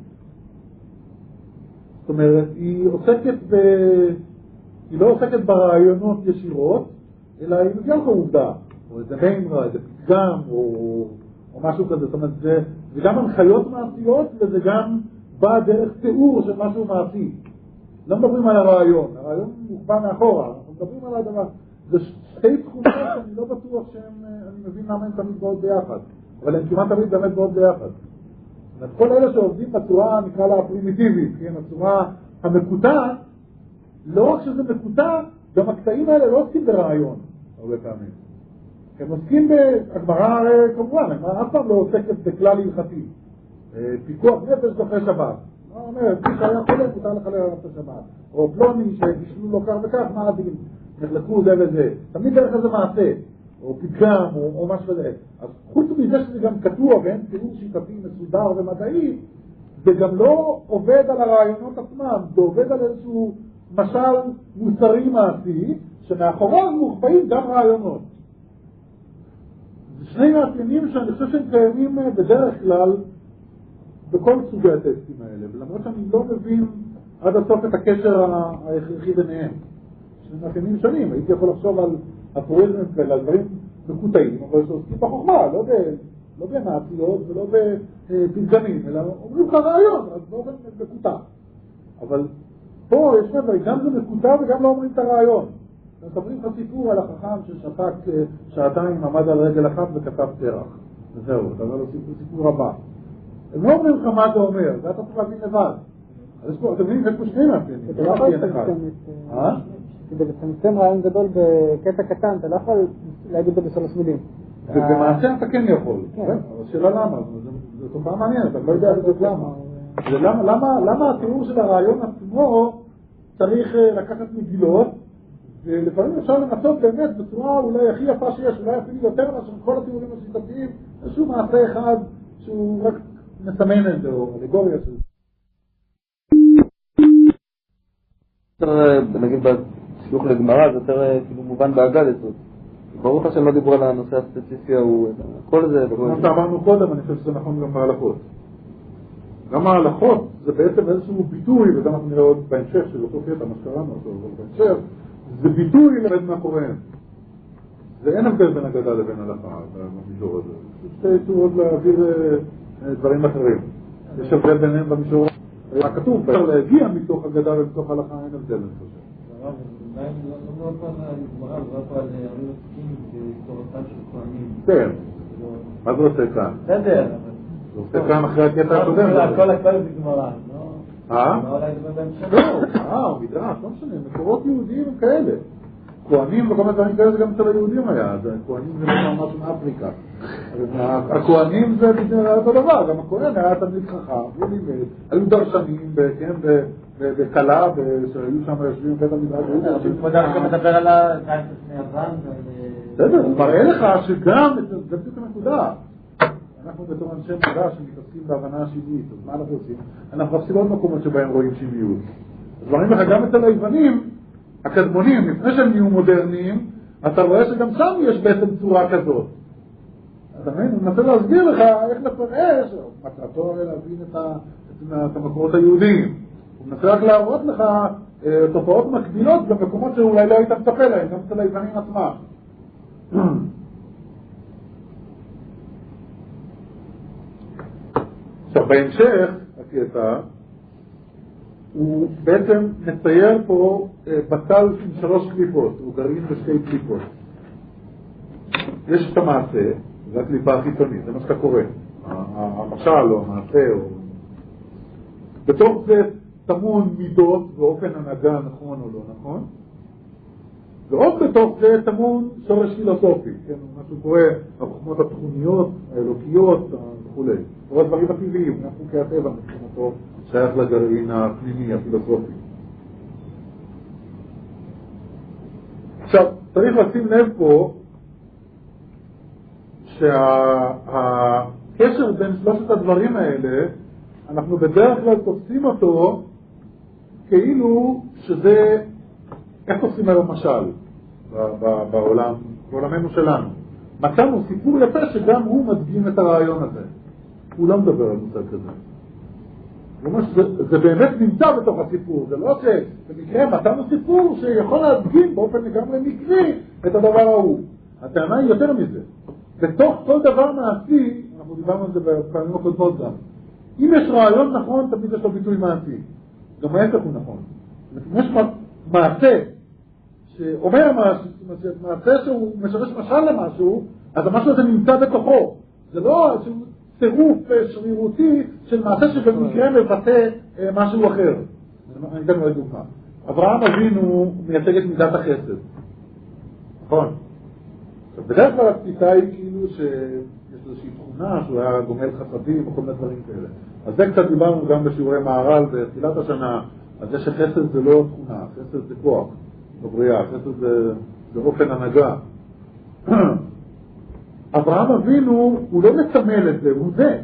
זאת אומרת, היא עוסקת ב... היא לא עוסקת ברעיונות ישירות, אלא היא מגיעה לך עובדה, או איזה מימרה, איזה פתגם, או, או משהו כזה. זאת אומרת, זה, זה גם הנחיות מעשיות, וזה גם בא דרך תיאור של משהו מעשי. לא מדברים על הרעיון, הרעיון מוכבא מאחורה, אנחנו מדברים על הדבר. זה שתי תחומות שאני לא בטוח שהם, אני מבין למה הם תמיד באות ביחד, אבל הם כמעט תמיד באמת באות ביחד. זאת אומרת, כל אלה שעובדים בצורה, נקרא לה הפרימיטיבית, כן, הצורה המקוטעת, לא רק שזה מקוטע, גם הקטעים האלה לא עוסקים ברעיון, הרבה פעמים. הם עוסקים בהגמרא כמובן, הגמרא אף פעם לא עוסקת בכלל הלכתי. פיקוח נפש דוחה שבת. מה אומרת, מי שהיה חולה, מותר לך לראות את השבת. או פלוני שגישלו לו כך וכך, מה הדין? נחלקו זה וזה. תמיד דרך איזה מעשה, או פתגם, או, או משהו כזה. אז חוץ מזה שזה גם כתוב, ואין תיאור שיטתי מסודר ומדעי, זה גם לא עובד על הרעיונות עצמם, זה עובד על איזשהו משל מוסרי מעשי, שמאחוריו מוחבאים גם רעיונות. זה שני מאפיינים שאני חושב שהם קיימים בדרך כלל בכל סוגי הטקסטים האלה, ולמרות שאני לא מבין עד הסוף את הקשר ההכרחי ביניהם. שני מאפיינים שונים, הייתי יכול לחשוב על אפוריזם ועל דברים מקוטעים, אבל שעוסקים בחוכמה, לא, ב, לא במעשיות ולא בפתגמים, אלא אומרים לך רעיון, אז באופן מקוטע. אבל פה יש דבר, גם זה מקוטע וגם לא אומרים את הרעיון. מספרים לך סיפור על החכם ששתק שעתיים, עמד על רגל אחת וכתב פרח. וזהו, אתה אומר לו סיפור הבא. הם לא אומרים לך מה אתה אומר, זה אתה צריך להבין לבד. אז יש פה, אתם מבינים, יש פה שני מאפיינים. אתה לא יכול לצמצם רעיון גדול בקטע קטן, אתה לא יכול להגיד את זה בשלוש מילים. ובמעשה אתה כן יכול. אבל שאלה למה, זו תופעה מעניינת, אני לא יודע לזה למה. למה התיאור של הרעיון עצמו צריך לקחת מגילות, ולפעמים אפשר למצוא באמת בצורה אולי הכי יפה שיש, אולי אפילו יותר מאשר כל התיאורים השיטתיים, איזשהו מעשה אחד שהוא רק מסמן את זה, או אלגוריה של יותר, נגיד בשיוך לגמרא, זה יותר כאילו מובן באגדות. ברור לך שהם לא דיברו על הנושא הספציפי ההוא, כל זה... כמו שאמרנו קודם, אני חושב שזה נכון גם בהלכות. גם ההלכות זה בעצם איזשהו ביטוי, וזה אנחנו נראה עוד בהמשך של אותו קטע, מה שקראנו אותו, אבל בהמשך, זה ביטוי לרד מאחוריהם. זה אין הבדל בין אגדה לבין הלכה, במישור הזה. שתי צורות להעביר דברים אחרים. יש הבדל ביניהם במישור הזה. הכתוב, אפשר להגיע מתוך אגדה ומתוך הלכה, אין הבדל. אני חושב. הרב, אולי לא נורא פה על גמרא, לא פה על הריאות עסקים בתורתם של כהנים. כן. מה זה עושה כאן? בסדר. זה עושה כאן אחרי הקטע הקודם. הכל הכל זה גמרא, לא? אה? מה אולי זה בהמשך? לא, אה, מדרש, לא משנה, מקורות יהודיים הם כאלה. כהנים וכל מיני דברים כאלה זה גם אצל היהודים היה, הכהנים זה לא ממש מאפריקה. הכהנים זה אותו דבר, גם הכהן היה תלמיד חכם, הוא לימד, היו דרשנים, כן, בקלה, שהיו שם יושבים בית המדרש. אתה מדבר על הקיים לפני אברהם? בסדר, הוא מראה לך שגם, זה בדיוק הנקודה. אנחנו בתור אנשי מדע שמתעסקים בהבנה השבעית, אז מה אנחנו עושים? אנחנו עושים עוד מקומות שבהם רואים שבעיות. אז מראים לך גם אצל היוונים, הקדמונים, לפני שהם נהיו מודרניים, אתה רואה שגם שם יש בעצם צורה כזאת. אתה מבין? הוא מנסה להסביר לך איך לפרש, מטרתו להבין את, ה, את המקורות היהודיים. הוא מנסה רק להראות לך אה, תופעות מקבילות במקומות שאולי לא היית מצפה להם, גם אצל היוונים עצמם. עכשיו בהמשך, הקטע, הוא בעצם מצייר פה בטל עם שלוש קליפות, הוא גרעין בשתי קליפות. יש את המעשה, זו הקליפה החיצונית, זה מה שאתה קורא. המשל או המעשה, או... בתוך זה טמון מידות ואופן הנהגה נכון או לא נכון, ועוד בתוך זה טמון שורש פילוסופי, כן? מה שהוא קורא החוכמות התכוניות, האלוקיות וכו'. או הדברים הטבעיים, גם חוקי הטבע מבחינתו שייך לגרעין הפנימי, הפילוסופי. עכשיו, צריך לשים לב פה שהקשר בין שלושת הדברים האלה, אנחנו בדרך כלל תופסים אותו כאילו שזה, איך תופסים היום משל בעולם, בעולמנו שלנו. מצאנו סיפור יפה שגם הוא מדגים את הרעיון הזה. הוא לא מדבר על מושג כזה. זה, זה באמת נמצא בתוך הסיפור, זה לא שבמקרה מצאנו סיפור שיכול להדגים באופן לגמרי מקרי את הדבר ההוא. הטענה היא יותר מזה. בתוך כל דבר מעשי, אנחנו דיברנו על זה בפעמים הקודמות גם, אם יש רעיון נכון, תמיד יש לו ביטוי מעשי. גם ההפך הוא נכון. אם יש מעשה שאומר משהו, מעשה שהוא משמש משל למשהו, אז המשהו הזה נמצא בתוכו. זה לא איזשהו צירוף שרירותי של מעשה שבמקרה מבטא משהו אחר. אני אתן לו דוגמה. אברהם אבינו מייצג את מידת החסד. נכון? בדרך כלל התפיסה היא כאילו שיש איזושהי תכונה שהוא היה גומל חסדים וכל מיני דברים כאלה. אז זה קצת דיברנו גם בשיעורי מערל בתחילת השנה, אז זה שחסד זה לא תכונה, חסד זה כוח, בבריאה, חסד זה, זה אופן הנהגה. אברהם אבינו הוא לא מסמל את זה, הוא זה.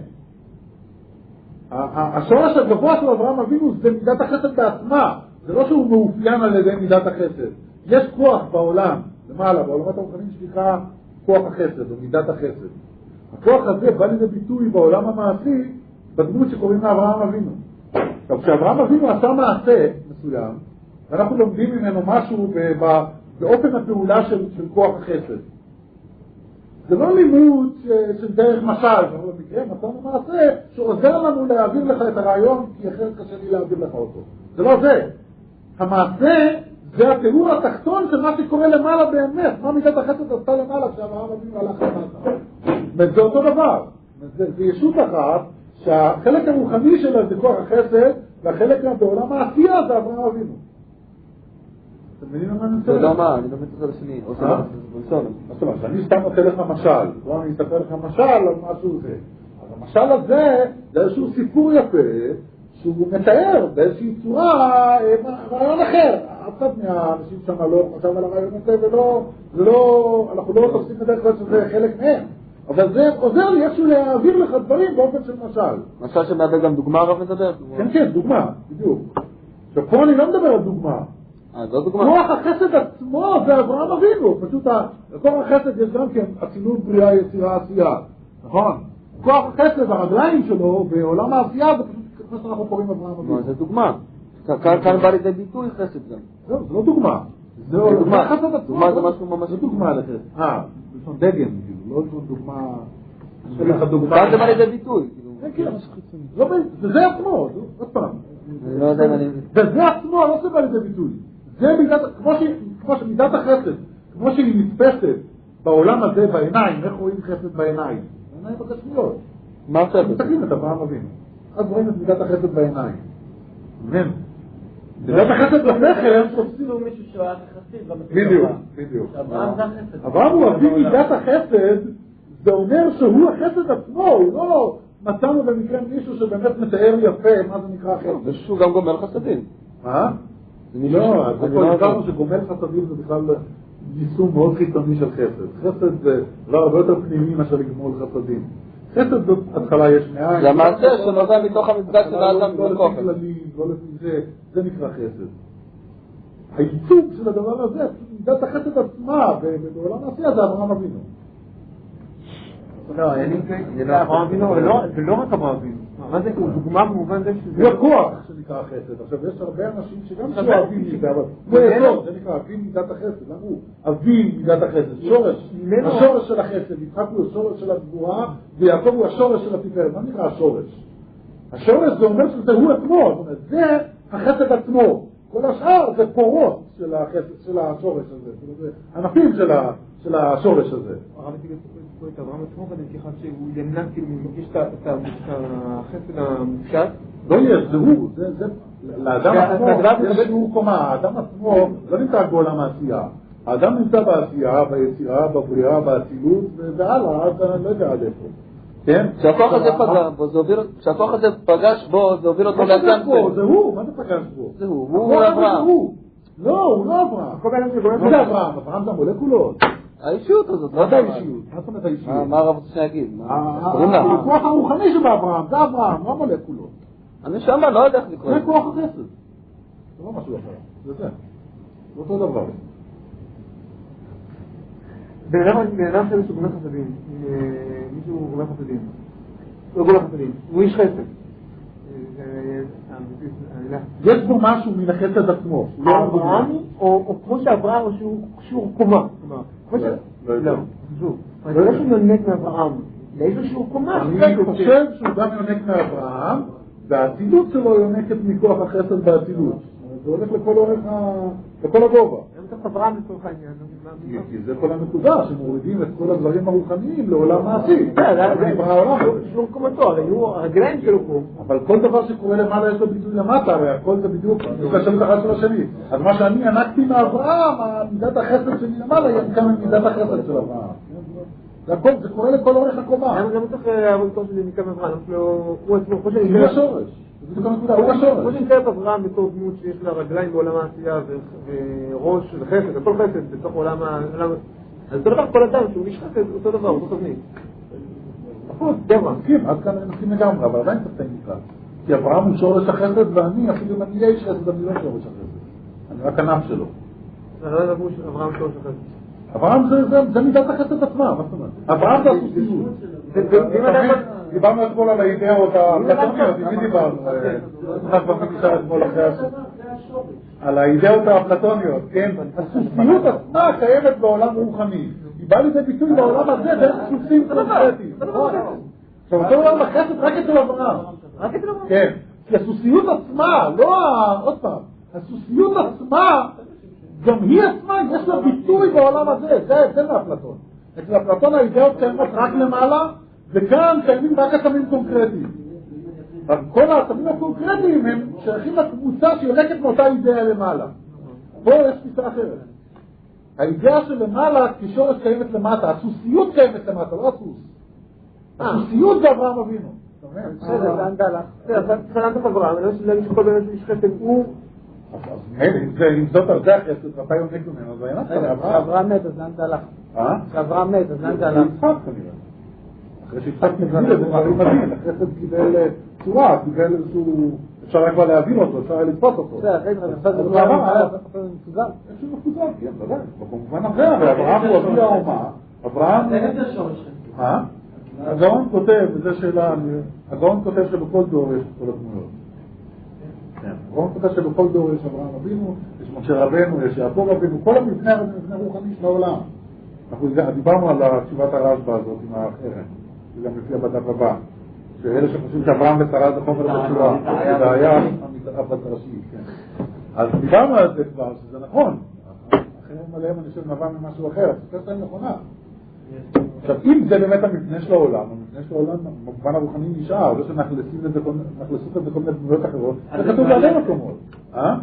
השורש הגבוה של אברהם אבינו זה מידת החסד בעצמה, זה לא שהוא מאופיין על ידי מידת החסד. יש כוח בעולם, למעלה, בעולמות הרוחניים שנקרא כוח החסד או מידת החסד. הכוח הזה בא לידי ביטוי בעולם המעשי בדמות שקוראים לאברהם אבינו. עכשיו, כשאברהם אבינו עשה מעשה מסוים, ואנחנו לומדים ממנו משהו באופן הפעולה של, של כוח החסד. זה לא לימוד של דרך משל, אבל במקרה מצאנו מעשה שעוזר לנו להעביר לך את הרעיון, כי אחרת קשה לי להעביר לך אותו. זה לא זה. המעשה זה התיאור התחתון של מה שקורה למעלה באמת. מה מידת החסד עשתה למעלה כשאברהם אבינו הלך למטה? וזה אותו דבר. זה, זה ישות אחת שהחלק הרוחני שלה זה כוח החסד, והחלק בעולם העשייה זה אברהם אבינו. אתם מבינים מה אני זה לא מה, אני לא מצטער לשני. זאת אומרת, אני סתם נותן לך משל, בוא אני אספר לך משל על משהו זה. אז המשל הזה זה איזשהו סיפור יפה, שהוא מתאר באיזושהי צורה רעיון אחר. אף אחד מהאנשים שם לא חשב על הרעיון הזה, ולא, אנחנו לא תופסים בדרך כלל שזה חלק מהם. אבל זה עוזר לי איכשהו להעביר לך דברים באופן של משל. משל שמהווה גם דוגמה הרב מדבר? כן, כן, דוגמה, בדיוק. עכשיו פה אני לא מדבר על דוגמה. אה, זו דוגמה. כוח החסד עצמו זה אברהם אבינו. פשוט לכוח החסד יש גם כן אצילות, בריאה, יצירה, עשייה. נכון? כוח החסד, הרגליים שלו בעולם העשייה זה פשוט כמו שאנחנו קוראים אברהם אבינו. זה דוגמה. כאן בא לידי ביטוי חסד גם. זהו, זה לא דוגמה. זה דוגמה. חסד עצמו. דוגמה זה משהו ממש... זה דוגמה לחסד. אה, זה דגם, כאילו, לא דוגמה... כאן זה בא לידי ביטוי. כן, כן. זה עצמו, עוד פעם. לא יודע אם אני... וזה עצמו, לא זה בא לידי ביטוי. זה מידת, כמו שמידת החסד, כמו שהיא נתפסת בעולם הזה, בעיניים, איך רואים חסד בעיניים? בעיניים בגשמיות. מה החסד? מסתכלים את אברהם אבינו. אז רואים את מידת החסד בעיניים. מבין? מידת החסד בשכל, תופסים מישהו שהוא היה חסד. בדיוק, בדיוק. אברהם זה החסד. אברהם הוא אבי מידת החסד, זה אומר שהוא החסד עצמו, הוא לא מצאנו במקרה מישהו שבאמת מתאר יפה מה זה נקרא חסד. זה שהוא גם גומל חסדים. מה? לא, אז פה נזכרנו שגומל חסדים זה בכלל יישום מאוד חיצוני של חסד. חסד זה דבר הרבה יותר פנימי מאשר לגמול חסדים. חסד זאת התחלה יש מאין. זה המעשה שנובע מתוך המפגש של האדם לא במקום. לפי כללים, לא לפי זה, זה נקרא חסד. הייצוג של הדבר הזה, מידת החסד עצמה, בעולם העשייה זה אברהם אבינו. לא, אני זה אברהם אבינו, ולא רק אברהם אבינו. מה זה? הוא דוגמה במובן זה שזה... זה הכוח שנקרא חסד. עכשיו, יש הרבה אנשים שגם שאוהבים מזה, אבל הוא אזור, זה נקרא אבי מידת החסד. למה הוא? אבי מידת החסד. שורש. השורש של החסד. יצחק הוא השורש של הגבורה, ויעקב הוא השורש של התפארת. מה נקרא השורש? השורש זה אומר שזה הוא עצמו. זאת אומרת, זה החסד עצמו. כל השאר זה פורות של השורש הזה. זה ענפים של השורש הזה. הרב הציג פה את אברהם עצמו כדי ככה שהוא ימנע, כאילו, יש את החסד המופשט. לא יש, זה הוא, זה, לאדם עצמו, יש הוא קומה, האדם עצמו לא נמצא בעולם העשייה. האדם נמצא בעשייה, ביצירה, בבריאה, באצילות, והלאה, אז אני לא יודע עד איפה. כן? כשהכוח הזה פגע בו, כשהכוח הזה פגש בו, זה הוביל אותו לאדם. זה הוא, מה זה פגש בו? זה הוא, הוא אברהם. לא, הוא לא אברהם. מה זה אברהם? אברהם זה המולקולות. האישיות הזאת, לא זה האישיות. מה זאת אומרת האישיות? מה הרב רוצה להגיד? הכוח הרוחני שבאברהם, זה אברהם, לא המולקולות. אני שמה, לא יודע איך לקרוא. זה כוח החסד. זה לא משהו אחר. זה זה. זה אותו דבר. בעינם של מישהו גומל חסדים, מישהו גומל חסדים, לא גומל חסדים, הוא איש חסד. יש בו משהו מן החסד עצמו. אברהם, או כמו שאברהם, שהוא קומה. לא, שוב. זה לא שהוא יונק מאברהם, זה איזשהו קומה. אני חושב שהוא גם יונק מאברהם, והאצילות שלו יונקת מכוח החסד והאצילות. זה הולך לכל הגובה. אני צריך אברהם לצורך העניין. כי זה כל הנקודה, שמורידים את כל הדברים הרוחניים לעולם מעשי. זה שום קומתו, הרגליים שלו פה. אבל כל דבר שקורה למעלה יש לו ביטוי למטה, הרי הכל זה בדיוק קשור אחד של השני. אז מה שאני ינקתי מאברהם, מידת החסד שלי למעלה, ינקה ממידת החסד של אברהם. זה קורה לכל אורך הקומה. למה צריך לעבוד טוב שלי מכאן אברהם? הוא עצמו חושב... הוא השורש. כמו שנקרא את אברהם בתור דמות שיש לה רגליים בעולם העשייה וראש וחסד, הכל חסד בתוך עולם ה... אז אותו דבר כל אדם שהוא איש חסד, אותו דבר, אותו תבנית. נכון, גמר, מסכים, עד כאן אני מסכים לגמרי, אבל עדיין תפתן נקרא. כי אברהם הוא שורש החסד ואני, אפילו אם אני אהיה איש חסד, אני לא שורש החסד. אני רק ענף שלו. אני לא יודע אברהם שורש החסד. אברהם זה מידת החסד עצמה, מה זאת אומרת? אברהם זה הסוסיות. דיברנו אתמול על האידאות האפלטוניות, עם מי דיברנו? אחד פעמים נשאר אתמול אחרי הסוף. על האידאות האפלטוניות, כן? הסוסיות עצמה קיימת בעולם רוחני. היא באה לידי ביטוי בעולם הזה, דרך סוסים קונקרטיים. עכשיו, אותו דבר בחסד רק אצל אברהם. רק אצל אברהם? כן. כי הסוסיות עצמה, לא, עוד פעם, הסוסיות עצמה, גם היא עצמה, יש לה ביטוי בעולם הזה, זה ההבדל מאפלטון. אצל אפלטון האידאות קיימות רק למעלה, וכאן קיימים רק עצמים קונקרטיים. כל העצמים הקונקרטיים הם שייכים לקבוצה שיונקת מאותה אידאה למעלה. פה יש תפיסה אחרת. האידאה של למעלה, כשורש קיימת למטה, הסוסיות קיימת למטה, לא הסוס. הסוסיות זה אברהם אבינו. בסדר, זה אנדה לך. בסדר, צלנת את אברהם, אני לא יודע שכל באמת איש חסד הוא... אם זאת על זה החסד, ואתה יונק ממנו, אז היה נצא לאברהם. אברהם מת, אז לאן זה הלך? אה? אברהם מת, אז לאן זה הלך? יצחק כנראה. אחרי שיצחק מגדיל את זה דברים מדהים, החסד קיבל צורה, קיבל איזשהו... אפשר רק כבר להבין אותו, אפשר לתפוס אותו. בסדר, אחרי זה נפסד אברהם, זה מפוזר. איזשהו מפוזר, כן, בוודאי. במובן אחר, ואברהם הוא אבי האומה. אברהם... אה? הגאון כותב, וזו שאלה, הגאון כותב שבכל דור יש כל הדמויות. הגאון כותב שבכל דור יש אברהם אבינו, יש משה רבנו, יש יעקב אבינו, כל המבנה הזה מבנה רוחני של העולם. אנחנו דיברנו על תשובת הרשב"א הזאת עם האחרת, זה גם לפי בדף הבא, שאלה שחושבים שאברהם ושרה זה חומר בצורה, זה היה המתאפת הראשית, כן. אז דיברנו על זה כבר, שזה נכון, אחרים עליהם אני חושב נבע ממשהו אחר, זה קצת נכונה. עכשיו, אם זה באמת המבנה של העולם, המבנה של העולם, במובן הרוחני נשאר, זה שנחלסים את זה, נחלסות את זה כל מיני דמויות אחרות, זה כתוב בהרבה מקומות. אה?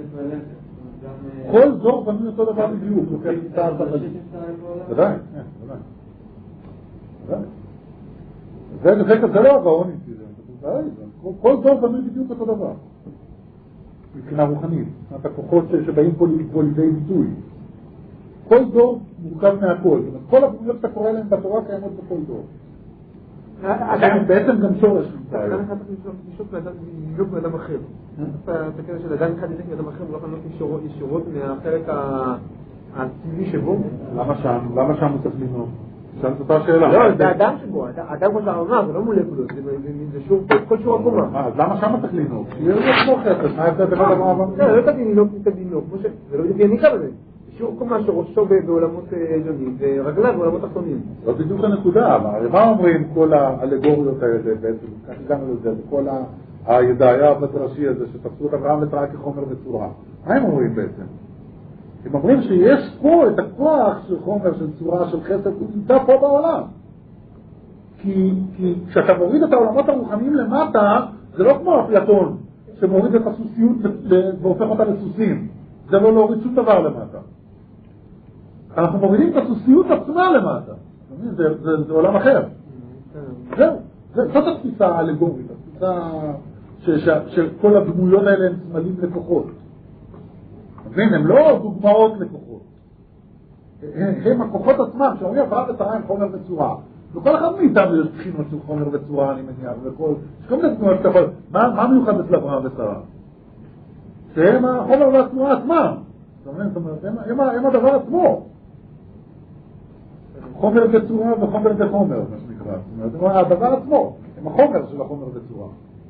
כל דור בנוי אותו דבר בדיוק, לוקח איתה על תחת. ודאי, כן, ודאי. זה לא הגאון איתי, זה כל דור בנוי בדיוק אותו דבר. מבחינה רוחנית, מבחינת הכוחות שבאים פה לידי ביטוי. כל דור מורכב מהכל, כל הדמויות שאתה קורא להם בתורה קיימות בכל דור. בעצם גם שורש נמצא. אדם אחד צריך לשאול מאדם אחר. את הקטע של אדם אחד יצא מאדם אחר, הוא לא יכול לענות ישירות מהחלק הטבעי שבו. למה שם הוא צריך לנהוג? שאלת אותה שאלה. לא, זה אדם שבו, אדם כמו שהרמה, זה לא מולקולות, זה כל שור עקומה. אז למה שם צריך לנהוג? שיהיה לו כמו חפש, מה יצא דבר דבר דבר? לא, לא תבין לנהוג, תבין לנהוג, זה לא בדיוק יניקה בזה. שיעור קומה שראשו בעולמות עליונים ורגליו בעולמות תחתונים. לא בדיוק הנקודה, אבל מה אומרים כל האלגוריות האלה בעצם, כך הגענו לזה, וכל הידעיה בתרשי הזה שתפסו את אברהם ותראה כחומר וצורה. מה הם אומרים בעצם? הם אומרים שיש פה את הכוח של חומר, של צורה, של חסד, הוא נמצא פה בעולם. כי, כי כשאתה מוריד את העולמות הרוחניים למטה, זה לא כמו אפלטון, שמוריד את הסוסיות והופך אותה לסוסים. זה לא להוריד שום דבר למטה. אנחנו מורידים את הסוסיות עצמה למטה. זה, זה, זה עולם אחר. זהו. זאת התפיסה האלגורית, התפיסה שכל הדמויות האלה הם סמלים לכוחות. מבין, הם לא דוגמאות לכוחות. הם הכוחות עצמם, שאומרים אברהם ושרה הם חומר וצורה. וכל אחד מאיתנו יש בחינות של חומר וצורה, אני מניח, וכל... יש כל מיני דמויות שאתה יכול... מה מיוחד אצל אברהם ושרה? שהם החומר והצורה עצמם. זאת אומרת, הם הדבר עצמו. חומר וצורה וחומר וחומר, מה שנקרא. זאת אומרת, הדבר עצמו. הם החומר של החומר וצורה.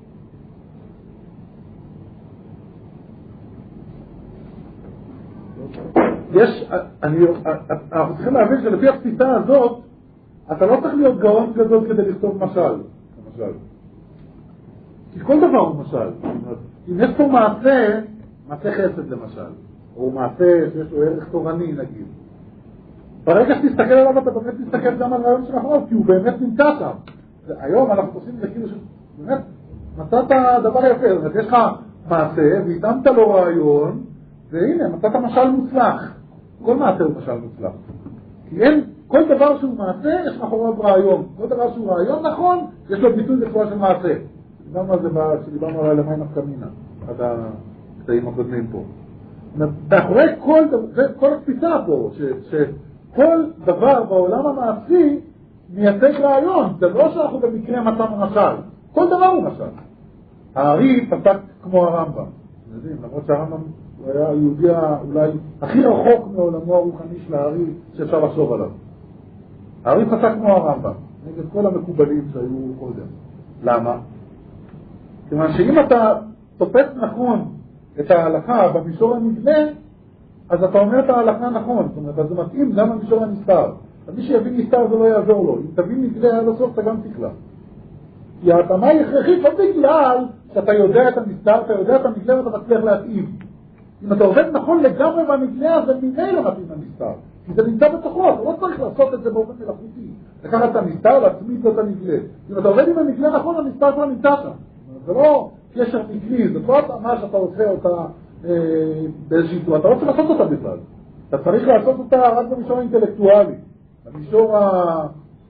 יש, אני, אנחנו צריכים להבין שלפי התפיסה הזאת, אתה לא צריך להיות גאון גדול כדי לכתוב משל, למשל. כי כל דבר הוא משל. אם יש פה מעשה, מעשה חסד למשל, או מעשה שיש לו ערך תורני נגיד, ברגע שתסתכל עליו אתה באמת תסתכל גם על רעיון של אחרות, כי הוא באמת נמצא שם. היום אנחנו עושים את זה כאילו שבאמת מצאת דבר יפה, זאת אומרת יש לך מעשה והתאמת לו רעיון, והנה מצאת משל מוצלח. כל מעשה הוא משל מוצלח. כי אין, כל דבר שהוא מעשה יש מאחוריו רעיון. כל דבר שהוא רעיון נכון, יש לו ביטוי בצורה של מעשה. דיברנו על זה כשדיברנו על הלמי נפקמינה, אחד הקטעים הקודמים פה. מאחורי כל, כל התפיסה פה, ש, שכל דבר בעולם המעשי מייצג רעיון. זה לא שאנחנו במקרה מצאנו משל. כל דבר הוא משל. הארי פסק כמו הרמב"ם. יודעים, למרות שהרמב"ם הוא היה היהודי אולי הכי רחוק מעולמו הרוחני של הארי שאפשר לחשוב עליו. הארי פסק כמו הרמב"ם, נגד כל המקובלים שהיו קודם. למה? כיוון שאם אתה תופס נכון את ההלכה במישור הנבנה, אז אתה אומר את ההלכה נכון. זאת אומרת, אז זה מתאים גם במישור הנסתר. אז מי שיבין נסתר זה לא יעזור לו. אם תבין נגלה עד הסוף אתה גם תקלה. כי ההתאמה היא הכרחית לא בגלל שאתה יודע את הנסתר, אתה יודע את הנגלה ואתה מצליח להתאים. אם אתה עובד נכון לגמרי במגלה, אז זה ממילא מתאים לנסתר. כי זה נמצא בתוכו, אתה לא צריך לעשות את זה באופן מלאכותי. לקחת את הנסתר, להצמיד לו את המגלה. אם אתה עובד עם המגלה נכון, הנסתר כבר נמצא שם. זה לא קשר מקרי, זה לא התאמה שאתה עושה אותה אה, באיזושהי תנועה. אתה לא צריך לעשות אותה בכלל. אתה צריך לעשות אותה רק במישור האינטלקטואלי. במישור ה...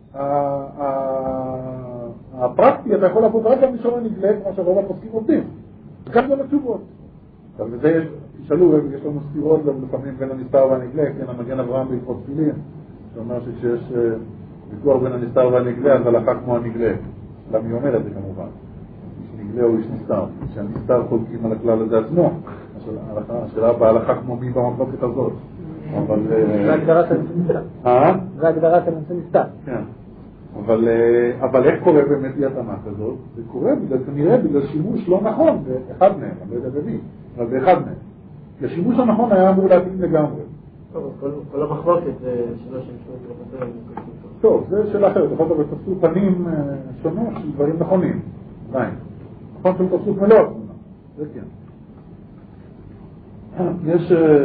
הפרקטי, אתה יכול לעבוד רק במישור הנגלה, כמו שרוב הפוסקים עובדים. וכך גם התשובות. וזה תשאלו, יש לנו סתירות לפעמים בין הנסתר והנגלה, כן, המגן אברהם בהלכות תפילין, שאומר שכשיש ויכוח בין הנסתר והנגלה, אז הלכה כמו הנגלה. למה היא אומרת זה כמובן? איש נגלה הוא איש נסתר. שהנסתר חולקים על הכלל הזה עצמו. השאלה בהלכה כמו מי במחלוקת הזאת. אבל... זה הגדרת הנושא נסתר. אה? זה הגדרת הנושא נסתר. כן. אבל, אבל איך קורה באמת אי התאמה כזאת? זה קורה בגלל, כנראה בגלל שימוש לא נכון באחד מהם, אני לא יודע במי, אבל באחד מהם. כי השימוש הנכון היה אמור להתאים לגמרי. טוב, כל המחלוקת זה שלא שימשו את זה. טוב, זה שאלה אחרת, יכול להיות תפסו פנים שונות של דברים נכונים. עדיין. נכון שהם תפסו מלאות, זה כן. יש...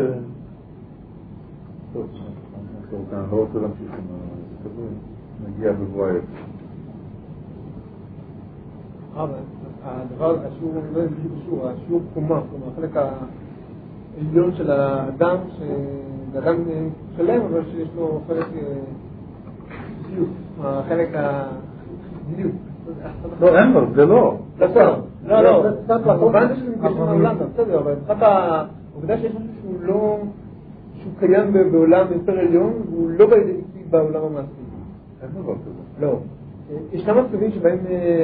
טוב, אני לא רוצה להמשיך עם זה. נגיע בבוא העת. אבל הדבר, השיעור, לא יודע בדיוק השיעור, השיעור קומה, כלומר, החלק העליון של האדם, שזה אדם שלם, אבל שיש לו חלק בדיוק, החלק הבדיוק. לא, אין לו, זה לא. בסדר, לא, לא, במובן זה שזה מתגשם בעולם, בסדר, אבל מבחינת העובדה שיש משהו שהוא לא, שהוא קיים בעולם יותר עליון, והוא לא בידי ביטוי בעולם המעשי. אין דבר כזה. לא. ישנם מצבים שבהם,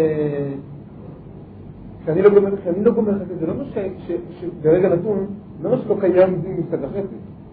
כשאני לא גומר, כשאני לא גומר חסד, זה לא אומר שברגע נתון, לא אומר שלא קיים דין מצד החסד.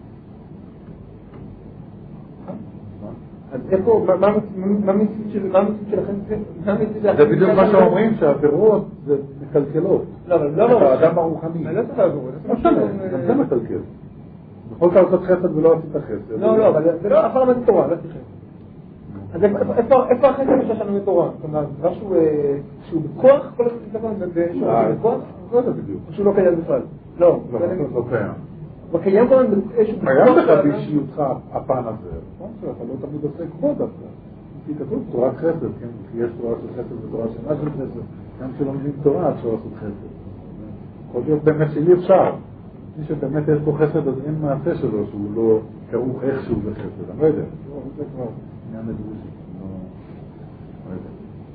אז איפה, מה המציאות של החסד? זה בדיוק מה שאומרים, שהעבירות זה מקלקלות. לא, אבל לא, לא. האדם הרוחני. אני לא צריך לעבירות. לא משנה, גם זה מקלקל. בכל כך לעשות חסד ולא עשית חסד. לא, לא, אבל זה לא, אף אחד למד תורה, לא צריך חסד. אז איפה החסד שיש לנו בתורה? זאת אומרת, דבר שהוא בכוח, כל הזמן שהוא בכוח? לא זה בדיוק. או שהוא לא קיים בכלל? לא. לא קיים. הוא קיים כל הזמן באיזשהו בכוח. קיים לך באישיותך הפן הזה. אתה לא תמיד עושה כבוד דווקא. כי כתוב תורת חסד, כן? כי יש תורה של חסד ותורה שאינה של חסד. גם שלומדים תורה אפשר לעשות חסד. יכול להיות באמת שאי אפשר. מי שבאמת יש פה חסד, אז אין מעשה שלו שהוא לא כרוך איכשהו בחסד. אני לא יודע. זה כבר עניין לדרושי. לא יודע.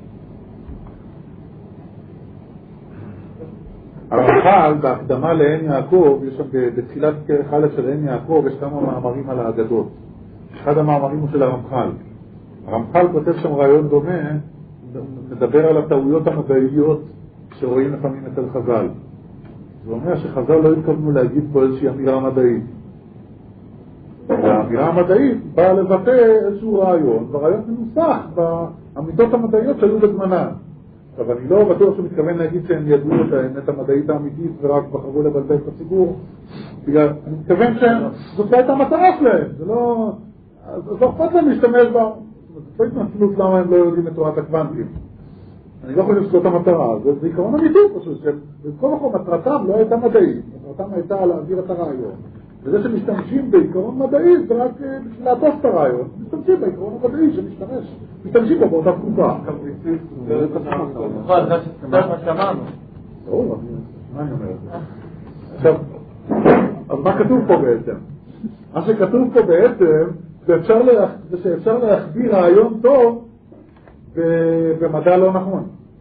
הרמח"ל, בהקדמה לעין יעקב, יש שם בתחילת כרך א' של עין יעקב, יש כמה מאמרים על האגדות. אחד המאמרים הוא של הרמח"ל. הרמח"ל כותב שם רעיון דומה, מדבר על הטעויות המדעיות שרואים לפעמים אצל חז"ל. זה אומר שחז"ל לא התכוונו להגיד פה איזושהי אמירה מדעית. והאמירה המדעית באה לבטא איזשהו רעיון, והרעיון מנוסח באמיתות המדעיות שהיו בזמנן. אבל אני לא בטוח שמתכוון להגיד שהם ידעו את האמת המדעית האמיתית ורק בחרו לבלבל את הציבור. בגלל, אני מתכוון שזאת לא הייתה המטרה שלהם. זה לא... אז לא אכפת להם להשתמש בה. זאת לא התנצלות למה הם לא יודעים את תורת הקוונטים. אני לא חושב שזאת המטרה. זה זיכרון אמיתי פשוט. שבכל מקום מטרתם לא הייתה מדעית. מטרתם הייתה להעביר את הרעיון. וזה שמשתמשים בעיקרון מדעי זה רק בשביל לעטוף את הרעיון. משתמשים בעיקרון המדעי שמשתמש. משתמשים בו באותה תקופה. זה מה שאמרנו. ברור, מה אני אומר? עכשיו, אז מה כתוב פה בעצם? מה שכתוב פה בעצם זה שאפשר להחביא רעיון טוב במדע לא נכון.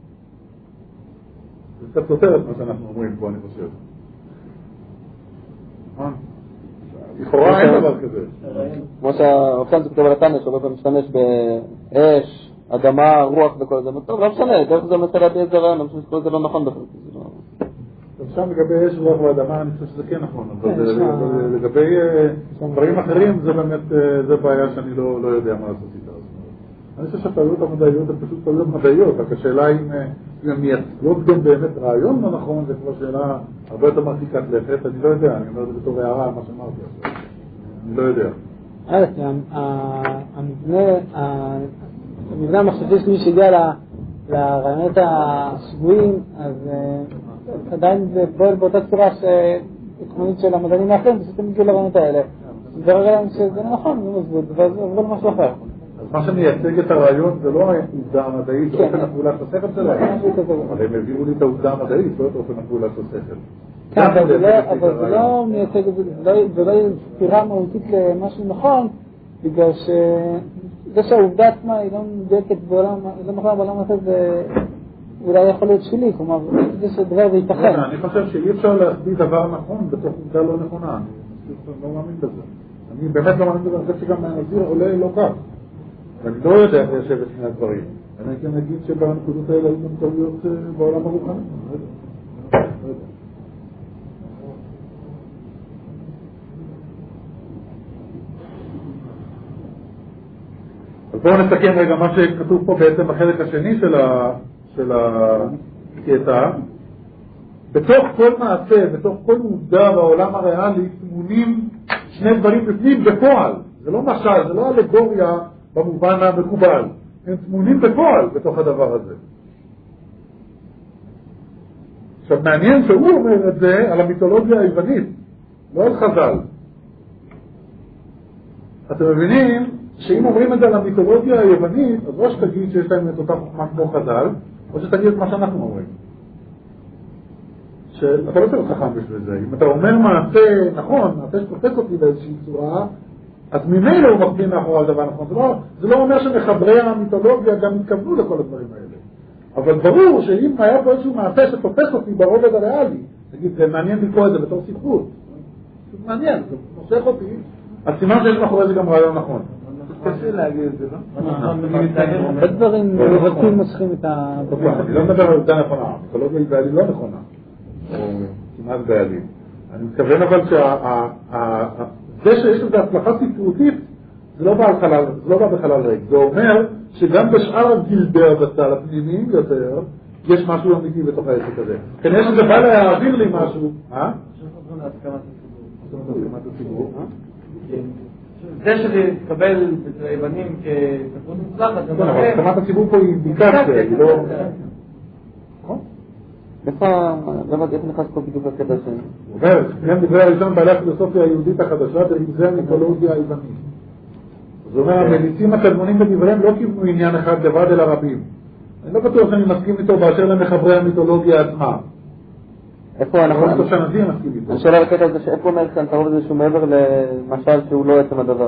זה קצת סותר את מה שאנחנו אומרים פה, אני חושב. נכון? לכאורה אין דבר כזה. כמו שהרפסן זה כתוב על התנא, שהרבה פעמים משתמש באש, אדמה, רוח וכל זה. טוב, לא משנה, דרך זה מנסה להביא את זה רעיון, אני חושב שכל זה לא נכון בכלל. עכשיו לגבי אש, רוח ואדמה, אני חושב שזה כן נכון, אבל לגבי דברים אחרים זה באמת, זה בעיה שאני לא יודע מה לעשות איתה. אני חושב שהטעויות המדעיות הן פשוט טעויות מדעיות, רק השאלה אם הן מייצגות גם באמת רעיון לא נכון, זה כבר שאלה הרבה יותר מרחיקת לכת, אני לא יודע, אני אומר את זה בתור הערה על מה שאמרתי עכשיו, אני לא יודע. המבנה המחשבי של מי שהגיע לרעיונות השגויים, אז עדיין זה פועל באותה צורה ההתמודדות של המדענים האחרים, פשוט הם הגיעו לרעיונות האלה. התברר להם שזה נכון, זה מזבוד, ואז עברו למשהו אחר. אז מה שמייצג את הרעיון זה לא העובדה המדעית, זה אופן הפעולה של השכל שלהם. אבל הם הביאו לי את העובדה המדעית, לא את אופן הפעולה של השכל. כן, אבל זה לא מייצג, זה לא סתירה מהותית למשהו נכון, בגלל שזה שהעובדה עצמה היא לא מדויקת בעולם, היא לא נכונה בעולם הזה, זה אולי יכול להיות שלי, כלומר, זה שדבר זה ייתכן. אני חושב שאי אפשר להחביא דבר נכון בתוך עובדה לא נכונה, אני לא מאמין בזה. אני באמת לא מאמין בזה, אני חושב שגם הנזיר עולה לא כך. ואני לא יודע איך ליישב את שני הדברים. אני כן אגיד שבנקודות האלה היו גם טעויות בעולם הרוחני. לא יודע. אז בואו נסכם רגע מה שכתוב פה בעצם בחלק השני של ה... של הקטע. בתוך כל מעשה, בתוך כל עובדה בעולם הריאלי, טמונים שני דברים בפנים בפועל. זה לא משל, זה לא אלגוריה במובן המקובל. הם טמונים בפועל בתוך הדבר הזה. עכשיו מעניין שהוא אומר את זה על המיתולוגיה היוונית, לא על חז"ל. אתם מבינים שאם אומרים את זה על המיתולוגיה היוונית, אז לא שתגיד שיש להם את אותה חוכמה כמו חז"ל, או שתגיד את מה שאנחנו אומרים. שאתה לא צריך חכם בשביל זה. אם אתה אומר מעשה נכון, מעשה שתופס אותי באיזושהי צורה, אז ממילא הוא מקדים מאחורי הדבר נכון. זה לא, זה לא אומר שמחברי המיתולוגיה גם התכוונו לכל הדברים האלה. אבל ברור שאם היה פה איזשהו מעשה שתופס אותי ברובד הריאלי, נגיד, זה מעניין לקרוא את זה בתור ספרות. זה מעניין, זה מושך אותי. אז סימן שיש מאחורי זה גם רעיון נכון. קשה להגיד את זה, לא? הרבה דברים רצים מושכים את הדבר. אני לא מדבר על עובדה נכונה, המיתולוגיה היא בעלים לא נכונה, או כמעט בעלים. אני מתכוון אבל שזה שיש לזה הצלחה ספרותית, זה לא בא בחלל ריק. זה אומר שגם בשאר הגילדי הבצל הפנימיים יותר, יש משהו אמיתי בתוך העסק הזה. כנראה שזה בא להעביר לי משהו. אה? להסכמת הציבור. זה שזה תקבל את היוונים כספרות מוצלחת, זה אבל הסכמת הציבור פה היא אינדיקציה, היא לא... איפה, למה איך נכנס פה בדיוק הקטע שני? הוא אומר, גם דברי הראשון בעלי הפילוסופיה היהודית החדשה, זה המיתולוגיה היוונית. זאת אומרת, המליצים הקדמונים בדבריהם לא קיבלו עניין אחד לבד אלא רבים. אני לא בטוח שאני מסכים איתו באשר למחברי המיתולוגיה עצמה. איפה אנחנו... אני חושב שנזיר מסכים איתו. אני שואל על הקטע הזה שאיפה אומר כאן תרוב את זה שהוא מעבר למשל שהוא לא עצם הדבר.